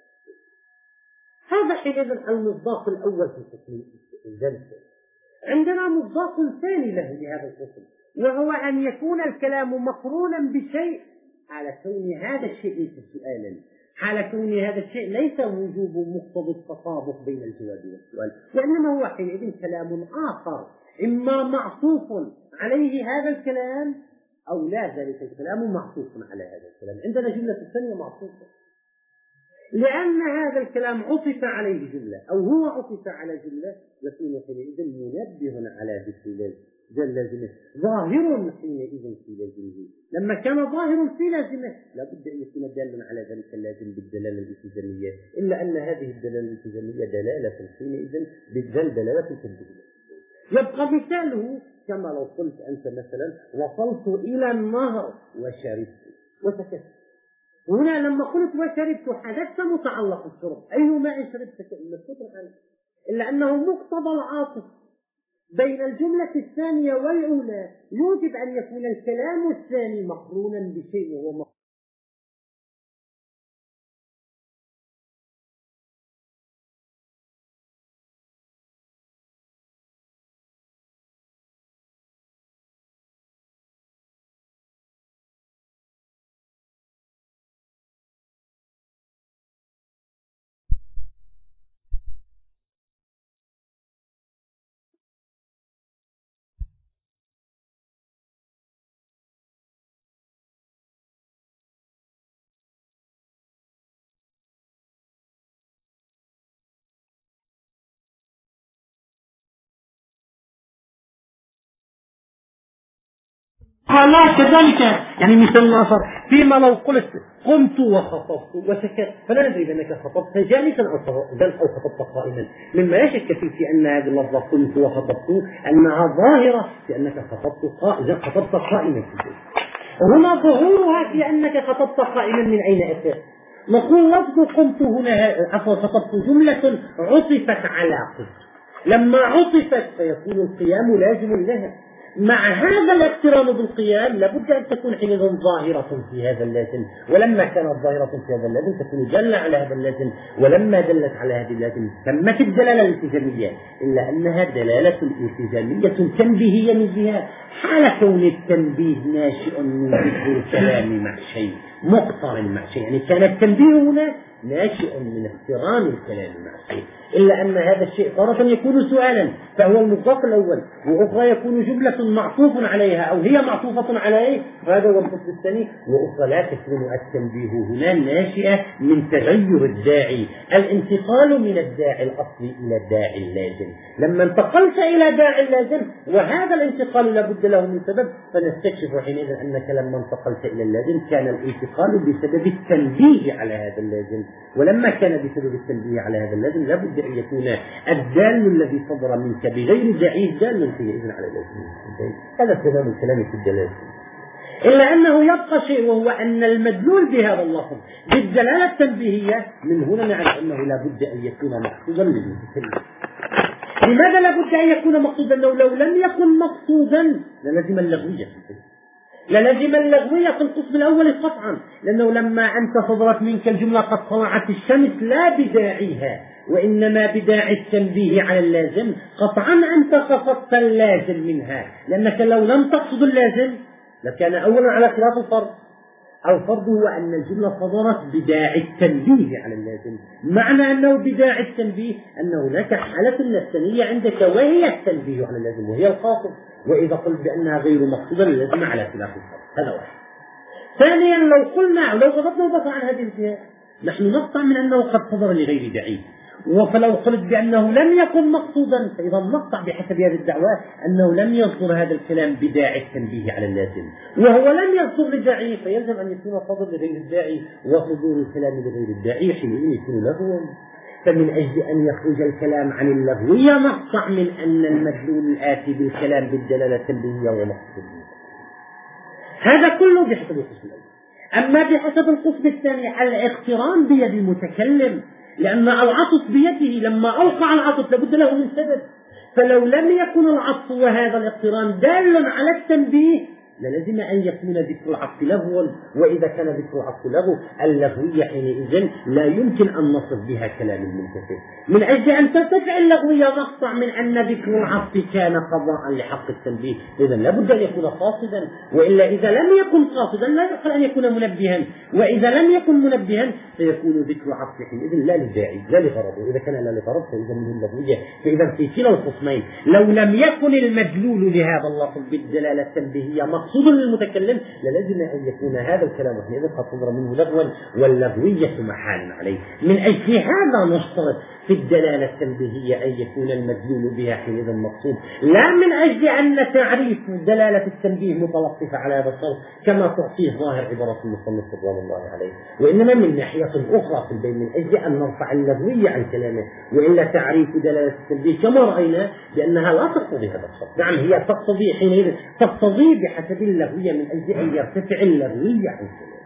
هذا حينئذ المصداق الأول في القسم الجلسة. عندنا مصداق ثاني له لهذا القسم، وهو أن يكون الكلام مقرونا بشيء على كون هذا الشيء ليس سؤالا، حال كون هذا الشيء ليس وجوب مقتضى التطابق بين الجواب والسؤال، وإنما هو حينئذ كلام آخر إما معطوف عليه هذا الكلام أو لا ذلك الكلام معطوف على هذا الكلام. عندنا جملة الثانية معطوفة، لأن هذا الكلام عطف عليه جملة أو هو عطف على جملة يكون حينئذ منبه على ذكر لازمه، ظاهر حينئذ في لازمه. لما كان ظاهر في لازمه لابد أن يكون دالا على ذلك اللازم بالدلالة الالتزامية، إلا أن هذه الدلالة الالتزامية دلالة حينئذ بالدل دلالة تنبيهية. يبقى مثاله كما لو قلت أنت مثلا وصلت إلى النهر وشربت وسكت. هنا لما قلت وشربت حدثت متعلق الشرب، أي ماء شربت مسكوت عنه، إلا أنه مقتضى العاطف بين الجملة الثانية والأولى يوجب أن يكون الكلام الثاني مقرونا بشيء وهو لا كذلك يعني مثال آخر، فيما لو قلت قمت وخطبت وسكت فلا ندري بأنك خطبت جالسا أو خطبت قائما، مما لا شك فيه في أن هذه اللفظة قمت وخطبت أنها ظاهرة في أنك خطبت قائما خطبت قائما. هنا ظهورها في أنك خطبت قائما من أين أتى؟ نقول لفظ قمت هنا عفوا خطبت جملة عطفت على قمت، لما عطفت فيكون القيام لازم لها. مع هذا الاقتران بالقيام لابد أن تكون حينئذ ظاهرة في هذا اللازم، ولما كانت ظاهرة في هذا اللازم تكون دالة على هذا اللازم، ولما دلت على هذا اللازم تمت الدلالة الالتزامية، إلا أنها دلالة التزامية تنبيهية من جهة، حال كون التنبيه ناشئ من ذكر الكلام مع شيء مقترن مع شيء، يعني كان التنبيه هنا ناشئ من اقتران الكلام مع شيء، إلا أن هذا الشيء تارة يكون سؤالا فهو المصداق الأول، وأخرى يكون جملة معطوف عليها أو هي معطوفة عليه هذا هو القسم الثاني، وأخرى لا تكون التنبيه هنا ناشئة من تغير الداعي، الانتقال من الداعي الأصلي إلى الداعي اللازم. لما انتقلت إلى داعي اللازم وهذا الانتقال لابد له من سبب، فنستكشف حينئذ أنك لما انتقلت إلى اللازم كان الانتقال بسبب التنبيه على هذا اللازم، ولما كان بسبب التنبيه على هذا اللازم لابد أن يكون الدال الذي صدر منك بغير داعي دال حينئذ على اللازم. هذا تمام الكلام في الدلالة، إلا أنه يبقى شيء وهو أن المدلول بهذا اللفظ بالدلالة التنبيهية من هنا نعرف أنه لابد أن يكون مقصودا للمتكلم. لماذا لابد أن يكون مقصودا؟ لو, لو لم يكن مقصودا للزم اللغوية في الكلام، للزم اللغوية في القسم الأول قطعا، لأنه لما أنت صدرت منك الجملة قد طلعت الشمس لا بداعيها وإنما بداعي التنبيه على اللازم، قطعا أنت قصدت اللازم منها، لأنك لو لم تقصد اللازم لكان أولا على خلاف الفرض، الفرض هو أن الجملة صدرت بداعي التنبيه على اللازم، معنى أنه بداعي التنبيه أن هناك حالة نفسانية عندك وهي التنبيه على اللازم وهي القاصد، وإذا قلت بأنها غير مقصودة لازم على خلاف الفرض. هذا واحد. ثانيا لو قلنا لو غضبنا وبصر عن هذه الجهة نحن نقطع من أنه قد صدر لغير داعي، فلو قلت بأنه لم يكن مقصودا فإذا نقطع بحسب هذه الدعوة أنه لم يصدر هذا الكلام بداعي التنبيه على اللازم، وهو لم يصدر لداعي فيلزم أن يكون صدر لغير الداعي، وصدور الكلام لغير الداعي حينئذ يكون لغوا. فمن أجل أن يخرج الكلام عن اللغوية نقطع من أن المدلول الآتي بالكلام بالدلالة التنبيهية ومقصود. هذا كله بحسب القسم الأول. أما بحسب القسم الثاني الاقتران بيد المتكلم، لأن العطف بيده، لما أوقع العطف لابد له من سبب، فلو لم يكن العطف وهذا الاقتران دال على التنبيه للزم أن يكون ذكر العطف لغوا، وإذا كان ذكر العطف لغو اللغوية حينئذ لا يمكن أن نصف بها كلام المنتفع. من أجل أن ترتفع اللغوية نقطع من أن ذكر العطف كان قضاء لحق التنبيه، إذا لابد أن يكون قاصدا، وإلا إذا لم يكن قاصدا لا يقل أن يكون منبها، وإذا لم يكن منبها فيكون ذكر العطف حينئذ لا للداعي لا لغرض، إذا كان لا لغرض فإذا منه اللغوية. فإذا في كلا القسمين لو لم يكن المدلول لهذا اللفظ بالدلالة التنبيهية مقصود للمتكلم للزم أن يكون هذا الكلام حينئذ قد صدر منه لغوا واللغوية محال عليه. من أجل هذا نشترط في الدلالة التنبيهية أن يكون المدلول بها حينئذ مقصود، لا من أجل أن تعريف دلالة التنبيه متلطفة على هذا الشرط كما تعطيه ظاهر عبارة المصنف رضوان الله عليه، وإنما من ناحية أخرى في البين من أجل أن نرفع اللغوية عن كلامه، وإلا تعريف دلالة التنبيه كما رأينا بأنها لا تقتضي هذا الشرط. نعم هي تقتضي حينئذ تقتضي بحسب اللغوية من أجل أن يرتفع اللغوية عن كلامه.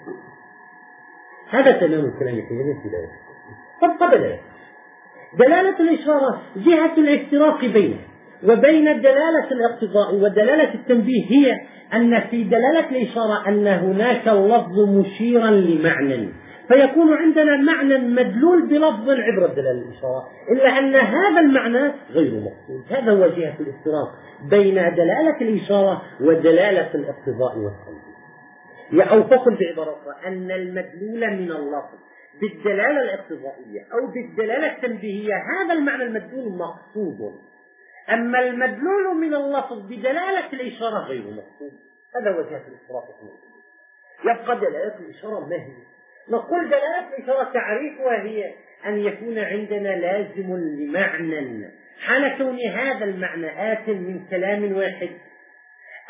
هذا تمام الكلام حينئذ في ذلك. طب قبل دلالة الإشارة جهة الافتراق بينه وبين دلالة الاقتضاء ودلالة التنبيه هي أن في دلالة الإشارة أن هناك اللفظ مشيرا لمعنى، فيكون عندنا معنى مدلول بلفظ عبر الدلالة الإشارة، إلا أن هذا المعنى غير مقصود. هذا هو جهة الافتراق بين دلالة الإشارة ودلالة الاقتضاء والتنبيه. أو فقل بعبارة أخرى أن المدلول من اللفظ بالدلالة الاقتضائية أو بالدلالة التنبيهية هذا المعنى المدلول مقصود، أما المدلول من اللفظ بدلالة الإشارة غير مقصود. هذا هو جهة الافتراق. يبقى دلالة الإشارة ما هي؟ نقول دلالة الإشارة تعريفها هي أن يكون عندنا لازم لمعنى حال كون هذا المعنى آت من كلام واحد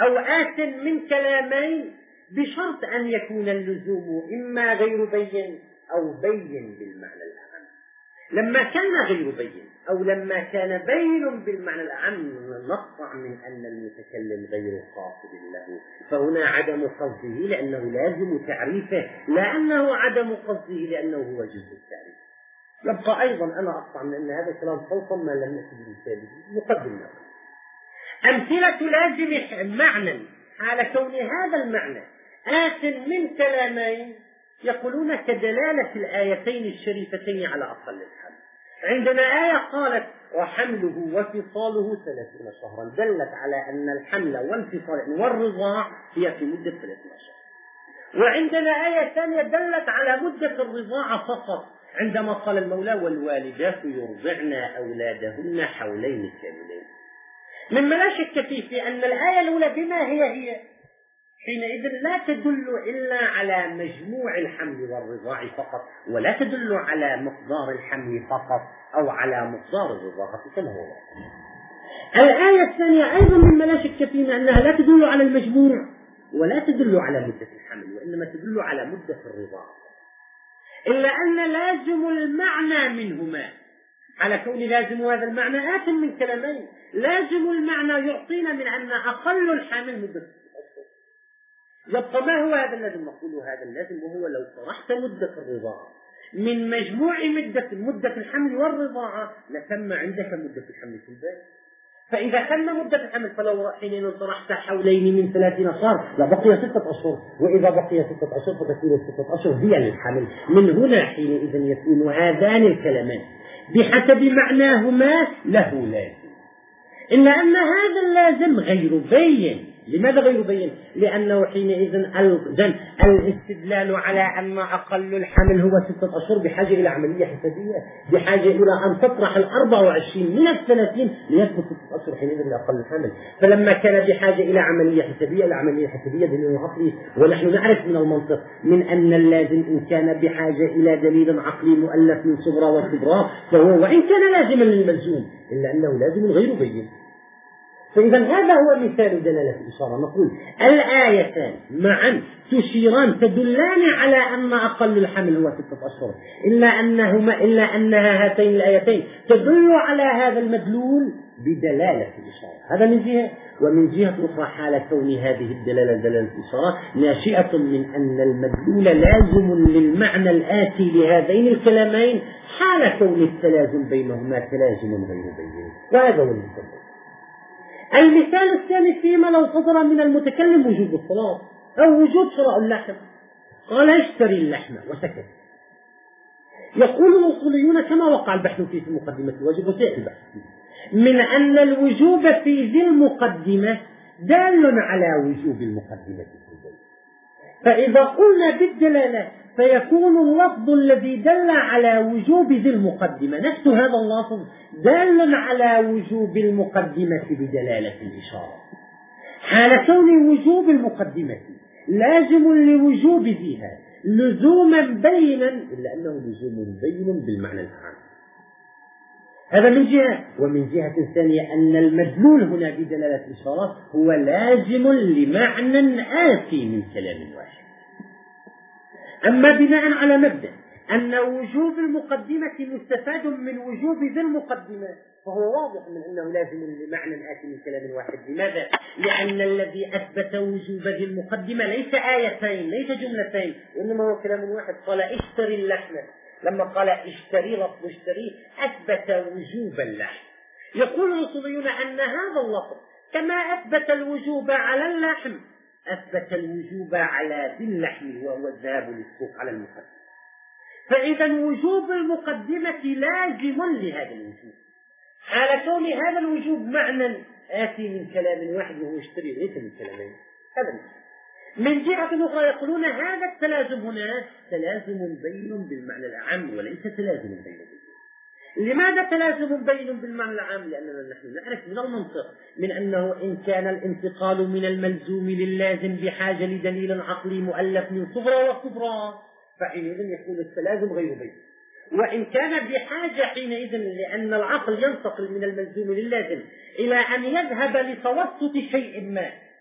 أو آت من كلامين بشرط أن يكون اللزوم إما غير بين أو بين بالمعنى الأعم. لما كان غير بين أو لما كان بين بالمعنى الأعم نقطع من أن المتكلم غير قاصد له، فهنا عدم قصده لأنه لازم تعريفه، لأنه عدم قصده لأنه هو جزء التعريف. يبقى أيضا أنا أقطع من أن هذا الكلام فوق ما لم نأتي بمثاله مقدم له. أمثلة لازم معنى على كون هذا المعنى آت من كلامين، يقولون كدلالة الآيتين الشريفتين على أقل الحمل. عندنا آية قالت وحمله وفصاله ثلاثين شهرا، دلت على أن الحمل والفصال والرضاع هي في مدة ثلاثين شهرا. وعندنا آية ثانية دلت على مدة الرضاعة فقط، عندما قال المولى والوالدات يرضعن أولادهن حولين كاملين. مما لا شك فيه في أن الآية الأولى بما هي هي حينئذ لا تدل إلا على مجموع الحمل والرضاع فقط، ولا تدل على مقدار الحمل فقط أو على مقدار الرضاعة كما هو. الآية الثانية أيضا مما لا شك فيه أنها لا تدل على المجموع ولا تدل على مدة الحمل، وإنما تدل على مدة الرضاعة، إلا أن لازم المعنى منهما على كون لازم هذا المعنى آت من كلامين. لازم المعنى يعطينا من أن أقل الحمل مدة أشهر. يبقى ما هو هذا اللازم؟ نقوله هذا اللازم وهو لو طرحت مدة الرضاعة من مجموع مدة مدة الحمل والرضاعة لتم عندك مدة الحمل في البيت. فإذا تم مدة الحمل فلو حين طرحت حولين من ثلاثين شهر لبقي ستة أشهر، وإذا بقي ستة أشهر فتكون ستة أشهر هي للحمل. من هنا حينئذ يكون هذان الكلمان بحسب معناهما له لازم، إلا أن هذا اللازم غير بين. لماذا غير بين؟ لأنه حينئذ الاستدلال على أن أقل الحمل هو ستة أشهر بحاجة إلى عملية حسابية، بحاجة إلى أن تطرح الأربع وعشرين من الثلاثين ليثبت ستة أشهر حينئذ لأقل الحمل. فلما كان بحاجة إلى عملية حسابية، العملية الحسابية دليل عقلي، ونحن نعرف من المنطق من أن اللازم إن كان بحاجة إلى دليل عقلي مؤلف من صغرى وكبرى فهو وإن كان لازما للملزوم إلا أنه لازم غير بين. فإذا هذا هو مثال دلالة الإشارة. نقول الآيتان معا تشيران تدلان على أن أقل الحمل هو ستة أشهر، إلا أنهما إلا أنها هاتين الآيتين تدل على هذا المدلول بدلالة الإشارة. هذا من جهة، ومن جهة أخرى حال كون هذه الدلالة دلالة الإشارة ناشئة من أن المدلول لازم للمعنى الآتي لهذين الكلامين حال كون التلازم بينهما تلازم غير بين. وهذا هو المثال. المثال الثاني فيما لو صدر من المتكلم وجوب الصلاة أو وجوب شراء اللحم، قال اشتري اللحم وسكت. يقول الأصوليون كما وقع البحث فيه في مقدمة الواجب وسيأتي البحث فيه من أن الوجوب في ذي المقدمة دال على وجوب المقدمة في البيت. فإذا قلنا بالدلالة فيكون اللفظ الذي دل على وجوب ذي المقدمة نفس هذا اللفظ دال على وجوب المقدمة بدلالة الإشارة، حال كون وجوب المقدمة لازم لوجوب ذيها لزوما بينا، إلا أنه لزوم بين بالمعنى العام. هذا من جهة. ومن جهة ثانية أن المدلول هنا بدلالة الإشارة هو لازم لمعنى آتي من كلام واحد. أما بناء على مبدأ أن وجوب المقدمة مستفاد من وجوب ذي المقدمة فهو واضح من أنه لازم لمعنى آتي من كلام واحد. لماذا؟ لأن الذي أثبت وجوب ذي المقدمة ليس آيتين ليس جملتين، وإنما هو كلام واحد. قال اشتري اللحم، لما قال اشتري لفظ اشتري أثبت وجوب اللحم. يقول الأصوليون أن هذا اللفظ كما أثبت الوجوب على اللحم أثبت الوجوب على ذي اللحم وهو الذهاب للسوق على المقدمة. فإذا وجوب المقدمة لازم لهذا الوجوب حال كون هذا الوجوب معنى آتي من كلام واحد وهو اشتري ليس من كلامين. هذا من جهة أخرى يقولون هذا التلازم هنا تلازم بين بالمعنى العام وليس تلازم بين بالمعنى. لماذا تلازم بين بالمعنى العام؟ لأننا نحن نعرف من المنطق من أنه إن كان الانتقال من الملزوم للازم بحاجة لدليل عقلي مؤلف من صغرى وكبرى فحينئذ يكون التلازم غير بين، وإن كان بحاجة حينئذ لأن العقل ينتقل من الملزوم للازم إلى أن يذهب لتوسط شيء ما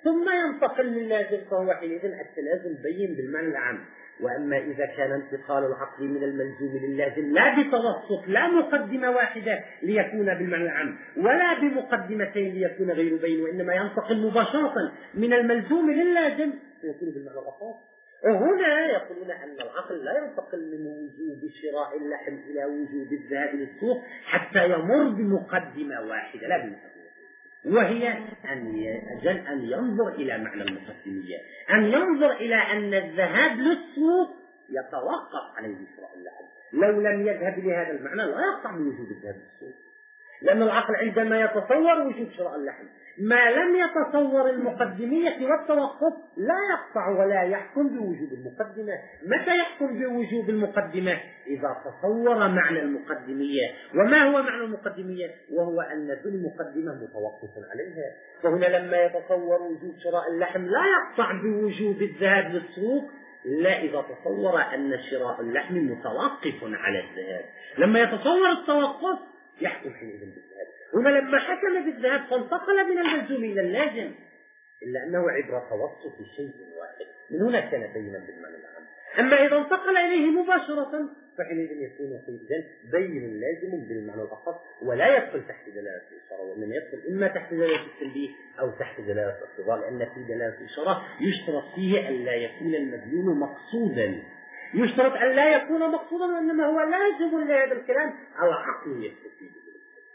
ثم ينتقل للازم، فهو حينئذ التلازم بين بالمعنى العام. وأما إذا كان انتقال العقل من الملزوم للازم لا بتوسط، لا مقدمة واحدة ليكون بالمعنى العام ولا بمقدمتين ليكون غير بين، وإنما ينتقل مباشرة من الملزوم للازم فيكون بالمعنى الأخص. وهنا يقولون أن العقل لا ينتقل من وجوب شراء اللحم إلى وجوب الذهاب للسوق حتى يمر بمقدمة واحدة، لا بمقدمة، وهي أن أجل أن ينظر إلى معنى المقدمية، أن ينظر إلى أن الذهاب للسوق يتوقف عليه شراء اللحم. لو لم يذهب لهذا المعنى لا يقطع بوجوب الذهاب للسوق، لأن العقل عندما يتصور وجوب شراء اللحم ما لم يتصور المقدمية والتوقف لا يقطع ولا يحكم بوجوب المقدمة. متى يحكم بوجوب المقدمة؟ إذا تصور معنى المقدمية. وما هو معنى المقدمية؟ وهو أن ذو المقدمة متوقف عليها. فهنا لما يتصور وجوب شراء اللحم لا يقطع بوجوب الذهاب للسوق، لا إذا تصور أن شراء اللحم متوقف على الذهاب. لما يتصور التوقف يحكم حينئذ بالذهاب. هنا لما حكم بالذهاب فانتقل من الملزوم إلى اللازم، إلا أنه عبر توسط شيء واحد، من هنا كان بينا بالمعنى العام. أما إذا انتقل إليه مباشرة فحينئذ يكون حينئذ بين لازم بالمعنى الأخص، ولا يدخل تحت دلالة الإشارة، وإنما يدخل إما تحت دلالة التنبيه أو تحت دلالة الاقتضاء، لأن في دلالة الإشارة يشترط فيه أن لا يكون المدلول مقصودا، يشترط أن لا يكون مقصودا، وإنما هو لازم لهذا الكلام العقل يستفيد.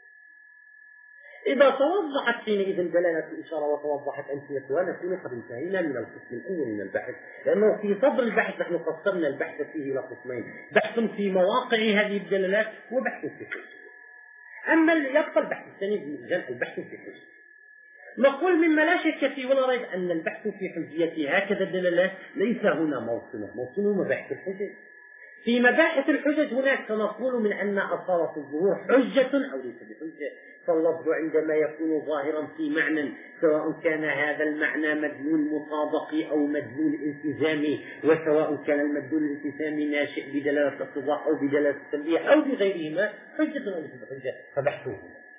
إذا توضحت حينئذ دلالة الإشارة وتوضحت أمثلتها نكون قد انتهينا من القسم الأول من البحث، لأنه في صدر البحث نحن قسمنا البحث فيه إلى قسمين: بحث في مواقع هذه الدلالات وبحث في حجة. أما يبقى البحث الثاني بمجال البحث في حجة. نقول مما لا شك فيه ولا ريب أن البحث في حجية هكذا الدلالات ليس هنا موطنه، موطنه مباحث الحجج. في مباحث الحجج هناك نقول من أن أصالة الظهور حجة أو ليس بحجة. فاللفظ عندما يكون ظاهرا في معنى، سواء كان هذا المعنى مدلول مطابقي أو مدلول التزامي، وسواء كان المدلول الالتزامي ناشئ بدلالة الاقتضاء أو بدلالة التنبيه أو بغيرهما، حجة أو ليس بحجة، فبحثه.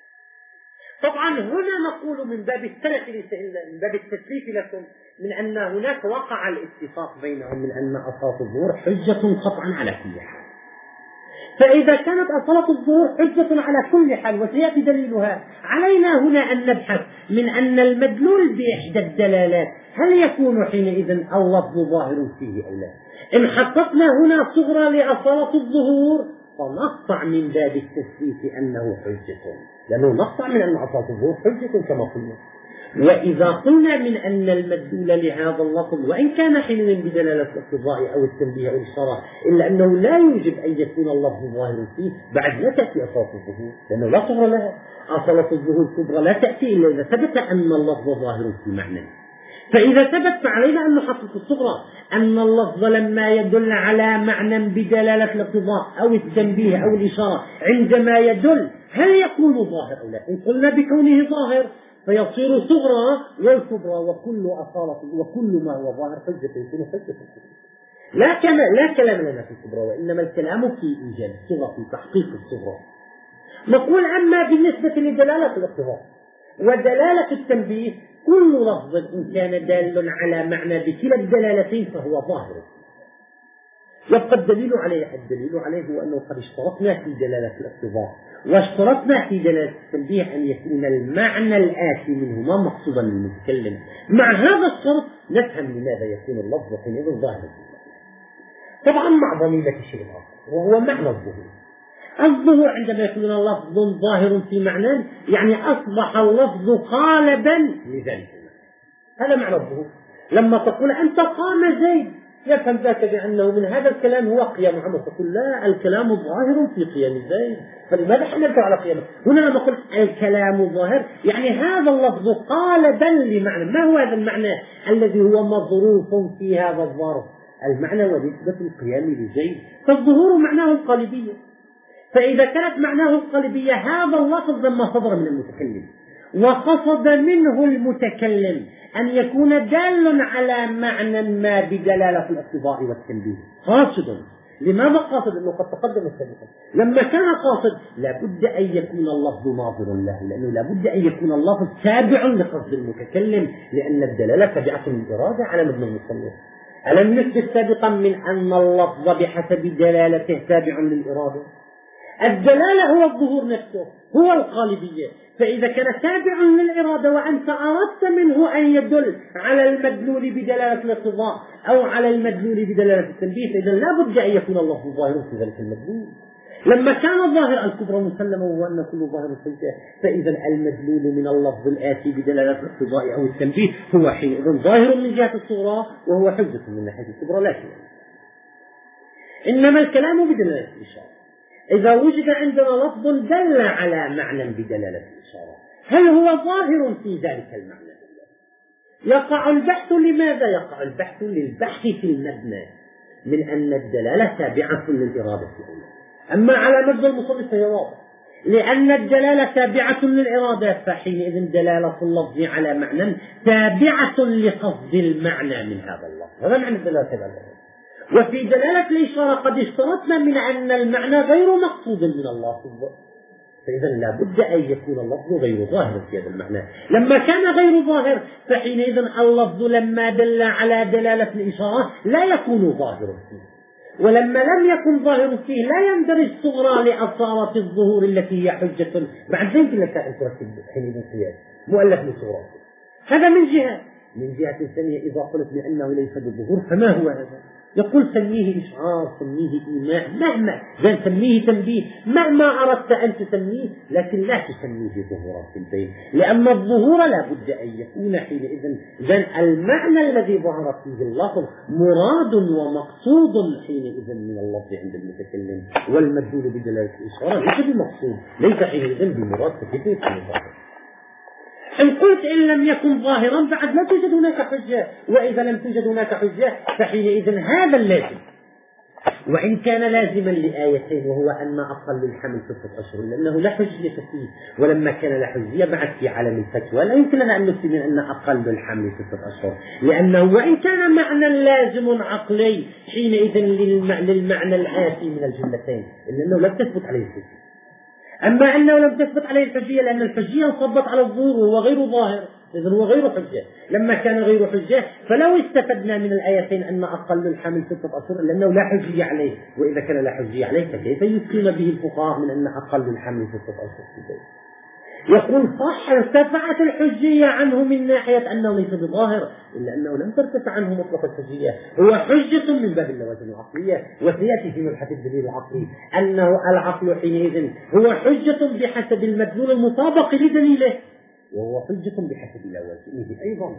طبعا هنا نقول من باب السلف من باب التسليف لكم من أن هناك وقع الاتفاق بينهم من أن أصالة الظهور حجة قطعا على كل حال. فإذا كانت أصالة الظهور حجة على كل حال وسيأتي دليلها، علينا هنا أن نبحث من أن المدلول بإحدى الدلالات هل يكون حينئذ اللفظ ظاهر فيه أو لا. إن حققنا هنا صغرى لأصالة الظهور فنقطع من باب التسليف أنه حجة، لأنه نقطع من أن أصالة الظهور حجة كما قلنا. وإذا قلنا من أن المدلول لهذا اللفظ وإن كان حينئذ بدلالة الاقتضاء أو التنبيه أو الإشارة، إلا أنه لا يوجب أن يكون اللفظ ظاهر فيه، بعد لا تأتي أصالة الظهور، لأنه لا صغر لها. أصالة الظهور الكبرى لا تأتي إلا إذا ثبت أن اللفظ ظاهر في معنى. فإذا ثبت فعلينا أن نحقق الصغرى أن اللفظ لما يدل على معنى بدلالة الاقتضاء أو التنبيه أو الإشارة عندما يدل هل يكون ظاهر أو لا. إن قلنا بكونه ظاهر فيصير صغرى والكبرى، وكل أصالة وكل ما هو ظاهر حجة يكون حجة. لا كما لا كلام لنا في الكبرى، وإنما الكلام في إيجاد الصغرى، في تحقيق الصغرى. نقول أما بالنسبة لدلالة الاقتضاء ودلالة التنبيه، كل لفظ إن كان دال على معنى بكلا الدلالتين فهو ظاهر. يبقى الدليل عليه الدليل عليه هو أنه قد اشترطنا في دلالة الاقتضاء واشترطنا في دلالة التنبيه أن يكون المعنى الآتي منهما مقصودا للمتكلم. مع هذا الشرط نفهم لماذا يكون اللفظ حينئذ ظاهرا. طبعا مع ضميمة شيء آخر وهو معنى الظهور. الظهور عندما يكون لفظ ظاهر في معنى يعني أصبح اللفظ قالبا لذلك. هذا معنى الظهور. لما تقول أنت قام زيد يفهم ذاك بأنه من هذا الكلام هو قيام محمد، تقول لا الكلام ظاهر في قيام زيد، فلماذا حملته على قيامه؟ هنا لما قلت الكلام ظاهر يعني هذا اللفظ قالبا لمعنى. ما هو هذا المعنى الذي هو مظروف في هذا الظرف؟ المعنى ونسبة القيام لزيد، فالظهور معناه القالبية. فإذا كانت معناه القالبية هذا اللفظ لما صدر من المتكلم وقصد منه المتكلم أن يكون دال على معنى ما بدلالة الاقتضاء والتنبيه قاصدا، لماذا قاصد؟ لأنه قد تقدم سابقا. لما كان قاصد لابد أن يكون اللفظ ناظرا له، لأنه لابد أن يكون اللفظ تابع لقصد المتكلم، لأن الدلالة تابعة للإرادة على مبنى المصنف. ألم نثبت سابقا من أن اللفظ بحسب دلالته تابع للإرادة؟ الدلالة هو الظهور نفسه، هو الغالبية. فإذا كان تابع للإرادة وأنت أردت منه أن يدل على المدلول بدلالة الاقتضاء أو على المدلول بدلالة التنبيه، فإذا لا بد أن يكون اللفظ ظاهرا في ذلك المدلول. لما كان الظاهر الكبرى مسلما وهو أن كل ظاهر حجة، فإذا المدلول من اللفظ الآتي بدلالة الاقتضاء أو التنبيه هو حينئذ ظاهر من جهة الصغرى وهو حجة من ناحية الكبرى لا شيء. إنما الكلام بدلالة الإشارة. إذا وجد عندنا لفظ دل على معنى بدلالة الإشارة، هل هو ظاهر في ذلك المعنى؟ يقع البحث. لماذا يقع البحث؟ للبحث في المبنى من أن الدلالة تابعة للإرادة أولا. أما على مبنى المصنف فهي واضح، لأن الدلالة تابعة للإرادة، فحينئذ دلالة اللفظ على معنى تابعة لقصد المعنى من هذا اللفظ. هذا معنى الدلالة تابعة للإرادة. وفي دلالة الإشارة قد اشترطنا من أن المعنى غير مقصود من اللفظ، فإذا لا بد أن يكون اللفظ غير ظاهر في هذا المعنى. لما كان غير ظاهر فحينئذ اللفظ لما دل على دلالة الإشارة لا يكون ظاهر فيه، ولما لم يكن ظاهر فيه لا يندرج صغرى لأصالة الظهور التي هي حجة. بعد ذلك لك أن ترتب حينئذ قياس مؤلف من صغرى. هذا من جهة. من جهة ثانية إذا قلت بأنه ليس بالظهور فما هو هذا؟ يقول سميه إشعار، سميه إيماء، مهما كان سميه تنبيه، مهما أردت أن تسميه، لكن لا تسميه ظهورا في البين، لأن الظهور لا بد أن يكون حينئذ إذن المعنى الذي ظهر فيه اللفظ مراد ومقصود حينئذ من اللفظ عند المتكلم، والمدلول بدلالة الإشارة ليس بمقصود، ليس حينئذ بمراد فكيف يكون ظاهرا. إن قلت إن لم يكن ظاهرا بعد لا توجد هناك حجة، وإذا لم توجد هناك حجة فحينئذ هذا اللازم، وإن كان لازما لآيتين، وهو أن أقل الحمل ستة أشهر، لأنه لا حجية فيه، ولما كان لا حجية بعد في عالم الفتوى لا يمكن لنا أن نفتي من أن أقل الحمل ستة أشهر، لأنه وإن كان معنى لازم عقلي حينئذ للمعنى الآتي من الجملتين، لأنه لم تثبت عليه الحجة. أما أنه لم تثبت عليه الحجية لأن الحجية انصبت على الظهور وهو غير ظاهر، إذن هو غير حجة. لما كان غير حجة فلو استفدنا من الآيتين أن أقل الحمل ستة أشهر لأنه لا حجية عليه، وإذا كان لا حجية عليه فكيف يسكن به الفقهاء من أن أقل الحمل ستة أشهر في البيت؟ يقول صح ارتفعت الحجية عنه من ناحية أنه ليس بظاهر، إلا أنه لم ترتفع عنه مطلق الحجية، هو حجة من باب اللوازم العقلية، وسيأتي في مبحث الدليل العقلي أنه العقل حينئذ هو حجة بحسب المدلول المطابق لدليله، وهو حجة بحسب لوازمه أيضا.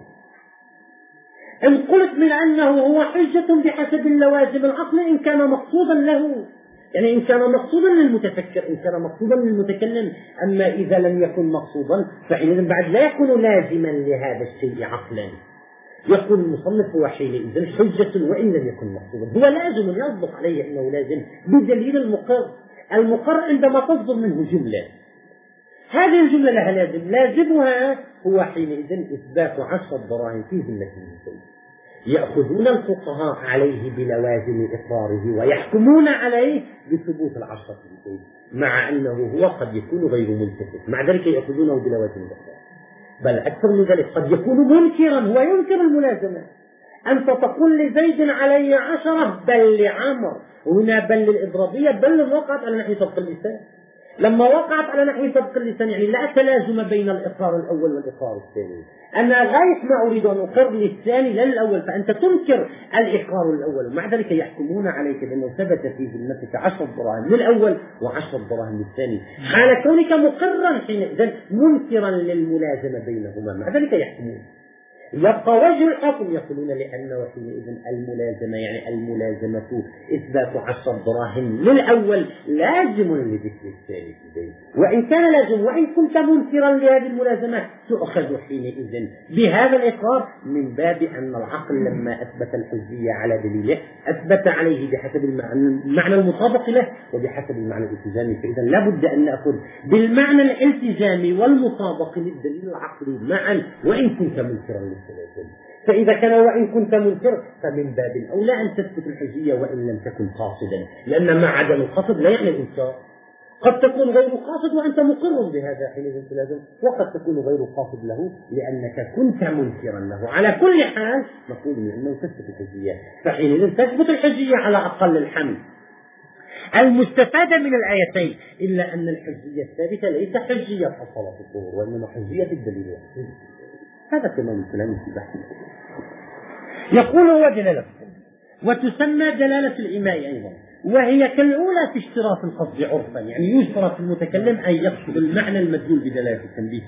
إن قلت من أنه هو حجة بحسب اللوازم العقل إن كان مقصودا له، يعني إن كان مقصودا للمتفكر، إن كان مقصودا للمتكلم. أما إذا لم يكن مقصودا فحينئذ بعد لا يكون لازما لهذا الشيء عقلا. يقول المصنف هو حينئذ حجة وإن لم يكن مقصودا، هو لازم يصدق عليه أنه لازم بدليل المقر. المقر عندما تصدر منه جملة، هذه الجملة لها لازم، لازمها هو حينئذ إثبات عشر دراهم في ذمة المسلم. يأخذون الفقهاء عليه بلوازم إقراره ويحكمون عليه بثبوت العشرة في البيت، مع أنه هو قد يكون غير ملتفت، مع ذلك يأخذونه بلوازم الإقرار. بل أكثر من ذلك قد يكون منكرا، هو ينكر الملازمة. أنت تقول لزيد علي عشرة بل لعمر، هنا بل للإضرابية، بل وقعت على نحو سبق اللسان. لما وقعت على نحو سبق اللسان يعني لا تلازم بين الإقرار الأول والإقرار الثاني. أنا غاية ما أريد أن أقر للثاني لا للأول، فأنت تنكر الإقرار الأول، ومع ذلك يحكمون عليك بأنه ثبت في ذمتك عشر دراهم للأول وعشر دراهم للثاني، حال كونك مقرا حينئذ منكرا للملازمة بينهما، مع ذلك يحكمون. يبقى وجه الحكم يقولون لأنه حينئذ الملازمة يعني الملازمة إثبات عشر دراهم للأول لازم لذكر الثاني في البيت، وإن كان لازم وإن كنت منكرا لهذه الملازمة تؤخذ حينئذ بهذا الإقرار من باب أن العقل لما أثبت الحجية على دليله أثبت عليه بحسب المعنى المطابق له وبحسب المعنى الالتزامي. فإذا لا بد أن نأخذ بالمعنى الالتزامي والمطابق للدليل العقلي معا وإن كنت منكرا للتلازم. فإذا كان وإن كنت منكر فمن باب الأولى أن تثبت الحجية وإن لم تكن قاصدا، لأن مع عدم القصد لا يعني الإنكار. قد تكون غير قاصد وأنت مقر بهذا حينئذ التلازم، وقد تكون غير قاصد له لأنك كنت منكرا له. على كل حال نقول أنه تثبت الحجية، فحينئذ تثبت الحجية على أقل الحمل المستفادة من الآيتين، إلا أن الحجية الثابتة ليس حجية حصلت الظهور وإنما حجية الدليل. هذا تمام الكلام في بحث. يقول هو دلالة، وتسمى دلالة الإيماء أيضا، وهي كالأولى في اشتراط القصد عرفا، يعني يشترط المتكلم أن يقصد المعنى المدلول بدلالة التنبيه،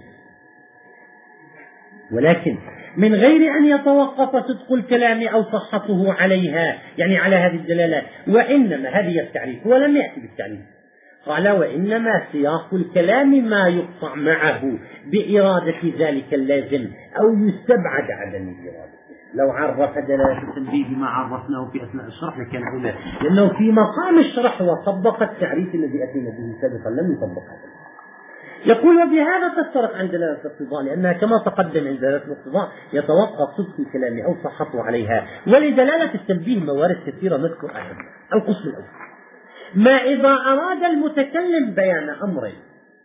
ولكن من غير أن يتوقف صدق الكلام أو صحته عليها، يعني على هذه الدلالة. وإنما هذه التعريف ولم يأتي بالتعريف، قال وإنما سياق الكلام ما يقطع معه بإرادة ذلك اللازم أو يستبعد عدم الإرادة. لو عرف دلالة التنبيه ما عرفناه في أثناء الشرح لكان أولى، لأنه في مقام الشرح وطبق التعريف الذي أتينا به سابقا لم يطبق هذا. يقول وبهذا تفترق عن دلالة الاقتضاء، لأنها كما تقدم عند دلالة الاقتضاء يتوقف صدق الكلام أو صحته عليها، ولدلالة التنبيه موارد كثيرة نذكر أهمها. القسم الأول ما إذا أراد المتكلم بيان أمرين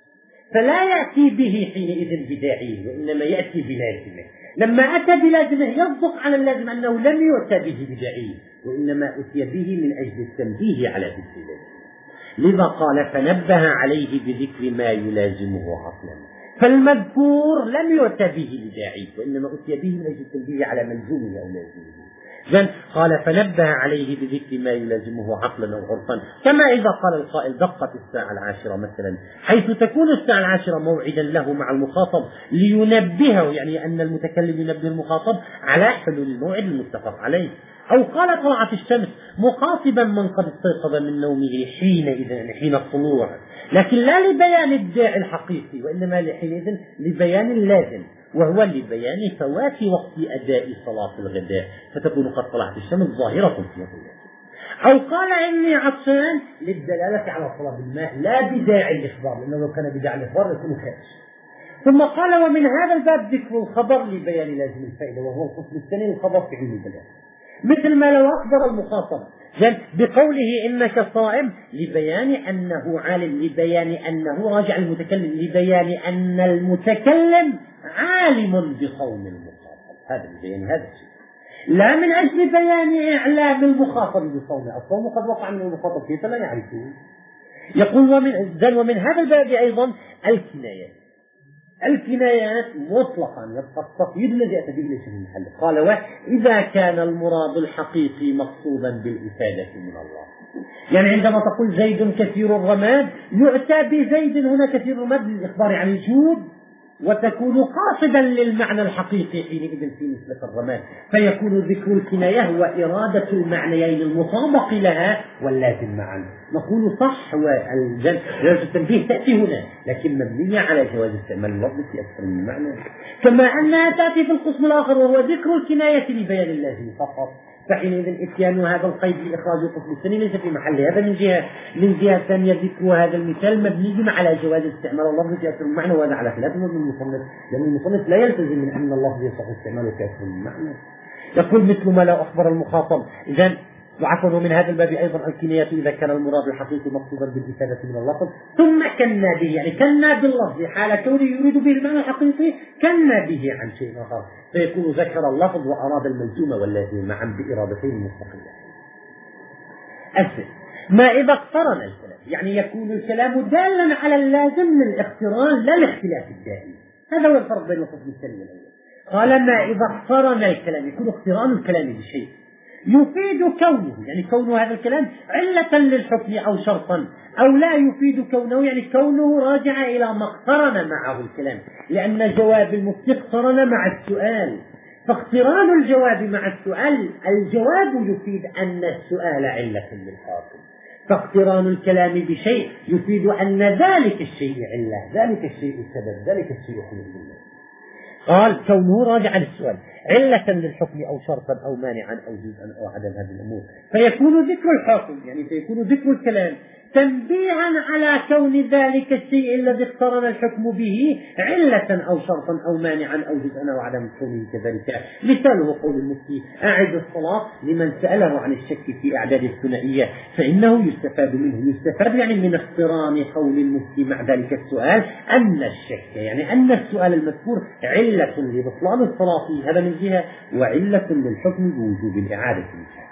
فلا يأتي به حينئذ بداعيه وإنما يأتي بلازمه. لما أتى بلازمه يصدق على اللازم أنه لم يؤتى به بداعيه وإنما أتي به من أجل التنبيه على ذكر اللازم. لذا قال فنبه عليه بذكر ما يلازمه عقلا، فالمذكور لم يؤتى به بداعيه وإنما أتي به من أجل التنبيه على ملزومه أو لازمه. إذن قال فنبه عليه بذكر ما يلازمه عقلا أو عرفا، كما إذا قال القائل دقت الساعة العاشرة مثلا، حيث تكون الساعة العاشرة موعدا له مع المخاطب لينبهه، يعني أن المتكلم ينبه المخاطب على حلول الموعد المتفق عليه. أو قال طلعت الشمس مخاطبا من قد استيقظ من نومه حينئذ حين الطلوع، لكن لا لبيان الداعي الحقيقي وإنما حينئذ لبيان اللازم، وهو لبيان فوات وقت أداء صلاة الغداء، فتكون قد طلعت الشمس ظاهرة في الليل. أو قال إني عطشان للدلالة على طلب الماء لا بداعي الإخبار، لأنه لو كان بداعي الإخبار يكون خارج. ثم قال ومن هذا الباب ذكر الخبر لبيان لازم الفائدة، وهو الفصل الثاني الخبر في علم البلاغة، مثل ما لو أخبر المخاطب بقوله إنك صائم لبيان أنه عالم، لبيان أنه راجع المتكلم، لبيان أن المتكلم عالم بصوم المخاطب. هذا لبيان هذا الشيء، لا من أجل بيان إعلام المخاطب بصومه، الصوم قد وقع من المخاطب كيف لا يعرفه. يقول ومن, ومن هذا الباب أيضا الكنايات. الكنايات مطلقا يبقى التقييد الذي أتى به ليس في محله. قال وإذا كان المراد الحقيقي مقصودا بالإفادة من الله، يعني عندما تقول زيد كثير الرماد يؤتى بزيد هنا كثير الرماد للإخبار عن الجود، وتكون قاصدا للمعنى الحقيقي حينئذ في مثل الرماد، فيكون ذكر الكناية هو إرادة المعنيين المطابق لها واللازم معا. نقول صح، ودلالة التنبيه تأتي هنا لكن مبنية على جواز استعمال اللفظ في أكثر من معنى، كما أنها تأتي في القسم الآخر وهو ذكر الكناية لبيان اللازم فقط. فحينئذ اتيان هذا القيد لإخراج القسم الثاني ليس في محل هذا. من جهة من جهة ثانية ذكر هذا المثال مبني على جواز استعمال اللفظ في أكثر من معنى، وهذا على خلاف من المصنف، لأن المصنف لا يلتزم من أن اللفظ يصح استعماله في أكثر من معنى. يقول مثل ما لو أخبر المخاطب. إذن وعفوا من هذا الباب أيضا الكناية إذا كان المراد الحقيقي مقصودا بالإفادة من اللفظ، ثم كنا به، يعني كنا باللفظ حال كونه يريد به المعنى الحقيقي، كنا به عن شيء آخر، فيكون ذكر اللفظ وأراد الملزوم واللازم معا بإرادتين مستقلة. أسف ما إذا اقترن الكلام، يعني يكون الكلام دالا على اللازم للاقتران لا الاختلاف الدائم. هذا هو الفرق بين القسم الثاني والأول. قال ما إذا اقترن الكلام، يكون اقتران الكلام بشيء يفيد كونه، يعني كون هذا الكلام علة للحكم أو شرطا، أو لا يفيد كونه، يعني كونه راجع إلى ما اقترن معه الكلام، لأن جواب المفتي اقترن مع السؤال، فاقتران الجواب مع السؤال الجواب يفيد أن السؤال علة للحاكم، فاقتران الكلام بشيء يفيد أن ذلك الشيء علة، ذلك الشيء سبب، ذلك الشيء حكم بالله. قال كونه راجع للسؤال علة للحكم أو شرطا أو مانعا أو جزءا أو عدم هذه الأمور، فيكون ذكر الحكم يعني فيكون ذكر الكلام تنبيها على كون ذلك الشيء الذي اقترن الحكم به علة أو شرطا أو مانعا أو جزءا أو عدم كونه كذلك. مثاله قول المفتي أعد الصلاة لمن سأله عن الشك في أعداد الثنائية، فإنه يستفاد منه، يستفاد يعني من اقتران قول المفتي مع ذلك السؤال أن الشك يعني أن السؤال المذكور علة لبطلان الصلاة هذا من جهة، وعلة للحكم بوجوب الإعادة من جهة.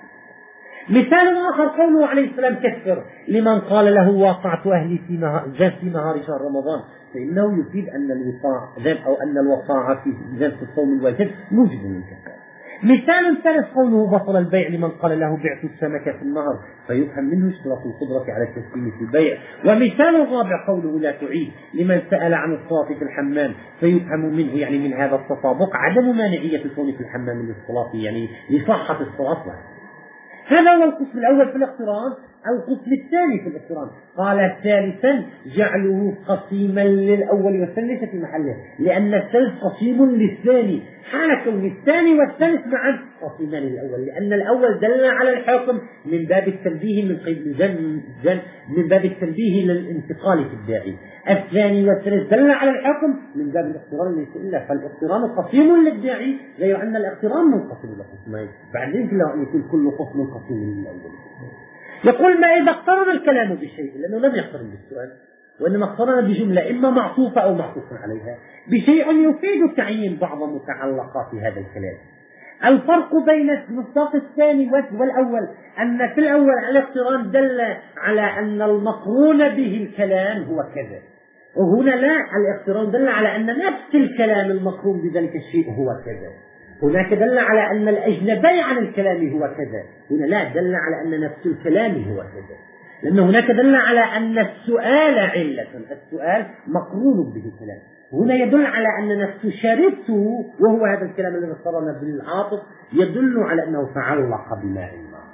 مثال آخر قوله عليه السلام كفر لمن قال له واقعت أهلي في نهار, في نهار شهر رمضان، فإنه يفيد أن الوقاع أو أن الوقاع في ذات الصوم الواجب موجب للكفار. مثال ثالث قوله بطل البيع لمن قال له بعت السمكة في النهر، فيفهم منه اشتراط القدرة على التسليم في البيع. ومثال الرابع قوله لا تعيد لمن سأل عن الصلاة في الحمام، فيفهم منه يعني من هذا التطابق عدم مانعية الكون في الحمام للصلاة يعني لصحة الصلاة. هذا هو القسم الأول في الاقتران. القسم الثاني في الاقتران قال ثالثا جعله قسيما للأول والثاني في محله، لأن الثالث قسيم للثاني حال كون الثاني والثالث معا قسيمان للأول، لأن الأول دل على الحكم من باب التنبيه من قبل جن جن من باب التنبيه للانتقال في الداعي، الثاني والثالث دل على الحكم من باب الاقتران ليس إلا، فالاقتران قسيم للداعي غير أن الاقتران منقسم إلى قسمين، بعدين له أن يكون كل قسم قسيم للأول. يقول ما إذا اقترن الكلام بشيء، لأنه لم يقترن بالسؤال وإنما اقترن بجملة إما معطوفة أو معطوف عليها بشيء يفيد تعيين بعض متعلقات هذا الكلام. الفرق بين المصداق الثاني والأول أن في الأول الاقتران دل على أن المقرون به الكلام هو كذا، وهنا لا، الاقتران دل على أن نفس الكلام المقرون بذلك الشيء هو كذا. هناك دل على أن الأجنبي عن الكلام هو كذا، هنا لا، دل على أن نفس الكلام هو كذا، لأن هناك دل على أن السؤال علة، السؤال مقرون به الكلام. هنا يدل على أن نفس شربته وهو هذا الكلام الذي اقترن بالعاطف يدل على أنه تعلق بماء النار.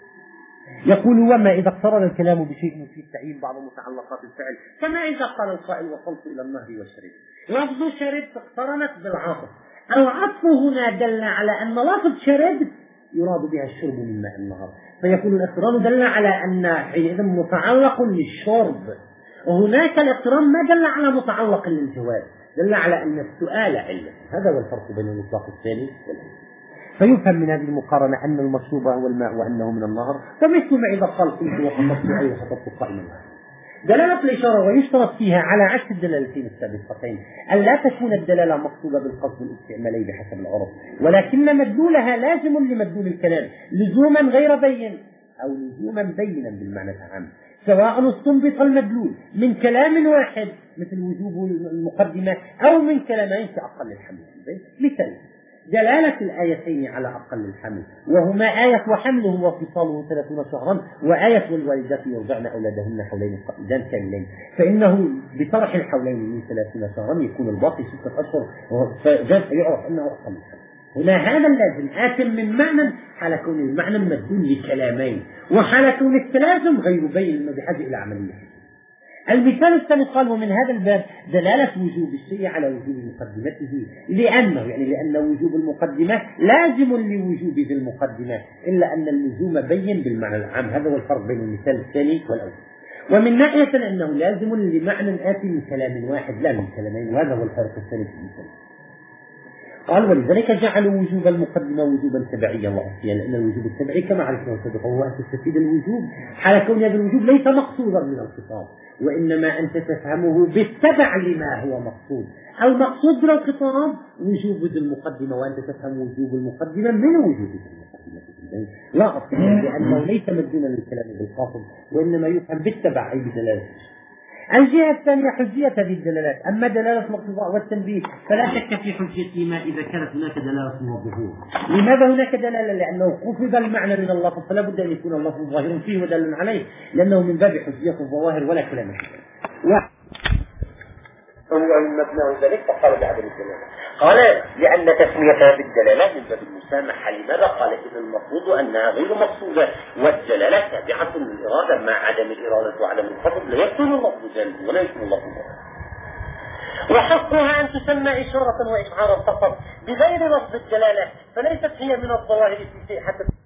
يقول وما إذا اقترن الكلام بشيء يفيد تعيين بعض متعلقات الفعل، كما إذا قال القائل وصلت إلى النهر وشربت، لفظ شربت اقترنت بالعاطف، العطف هنا دل على أن لفظ شربت يراد بها الشرب من ماء النهر، فيكون الاقتران دل على أن حينئذ متعلق للشرب، وهناك الاقتران ما دل على متعلق للجواب، دل على أن السؤال علة. هذا هو الفرق بين المطلق الثاني والأول. فيفهم من هذه المقارنة أن المشروب هو الماء وأنه من النهر، فمثل ما إذا قال قلت وخطبت أي وخطبت قائما. دلالة الإشارة ويشترط فيها على عكس الدلالتين السابقتين أن لا تكون الدلالة مقصودة بالقصد الاستعمالي بحسب العرف، ولكن مدلولها لازم لمدلول الكلام لزوما غير بين أو لزوما بينا بالمعنى العام، سواء استنبط المدلول من كلام واحد مثل وجوب المقدمة أو من كلامين كأقل الحمل. مثل دلالة الآيتين على أقل الحمل، وهما آية وحمله وفصاله ثلاثون شهرا وآية والوالدات يرضعن أولادهن حولين قائدان كاملين، فإنه بطرح الحولين من ثلاثين شهرا يكون الباقي ستة أشهر، فجاء يعرف أنه أقل الحمل. هنا هذا اللازم آتم من معنى حال كون المعنى مدلول لكلامين، وحال كون التلازم غير بين بحاجة إلى عملية. المثال الثاني قال ومن هذا الباب دلالة وجوب الشيء على وجوب مقدمته، لأنه يعني لأن وجوب المقدمة لازم لوجوب ذي المقدمة، إلا أن اللزوم بين بالمعنى العام. هذا هو الفرق بين المثال الثاني والأول. ومن ناحية أنه لازم لمعنى آتي من كلام واحد لا من كلامين، وهذا هو الفرق الثاني في المثال. قال ولذلك جعلوا وجوب المقدمة وجوبا تبعيا وأصليا، لأن الوجوب التبعي كما عرفنا سابقا هو أن تستفيد الوجوب حال كون هذا الوجوب ليس مقصودا من الخطاب، وإنما أنت تفهمه بالتبع لما هو مقصود. المقصود بالخطاب وجوب ذي المقدمة، وأنت تفهم وجوب المقدمة من وجوب ذي المقدمة، لا أصل، لأنه ليس مدلولا للكلام بالقاصد، وإنما يفهم بالتبع أي بدلالة. الجهة الثانية حجية هذه الدلالات، أما دلالة الاقتضاء والتنبيه فلا شك في حجيتهما إذا كانت هناك دلالة وظهور. لماذا هناك دلالة؟ لأنه خفض المعنى من اللفظ، فلا بد أن يكون اللفظ ظاهر فيه ودل عليه، لأنه من باب حجية الظواهر ولا كلام فيه. و... هو مبنى ذلك فقال بعدم الدلالة. قال لأن تسميتها بالدلالة من باب المسامحة. لماذا؟ قال إن المفروض أنها غير مقصودة، والدلالة تابعة للإرادة، مع عدم الإرادة وعدم القصد لا يكون اللفظ جالبا ولا يكون اللفظ مراد. وحقها أن تسمى إشارة وإشعارا فقط بغير لفظ الدلالة، فليست هي من الظواهر في حتى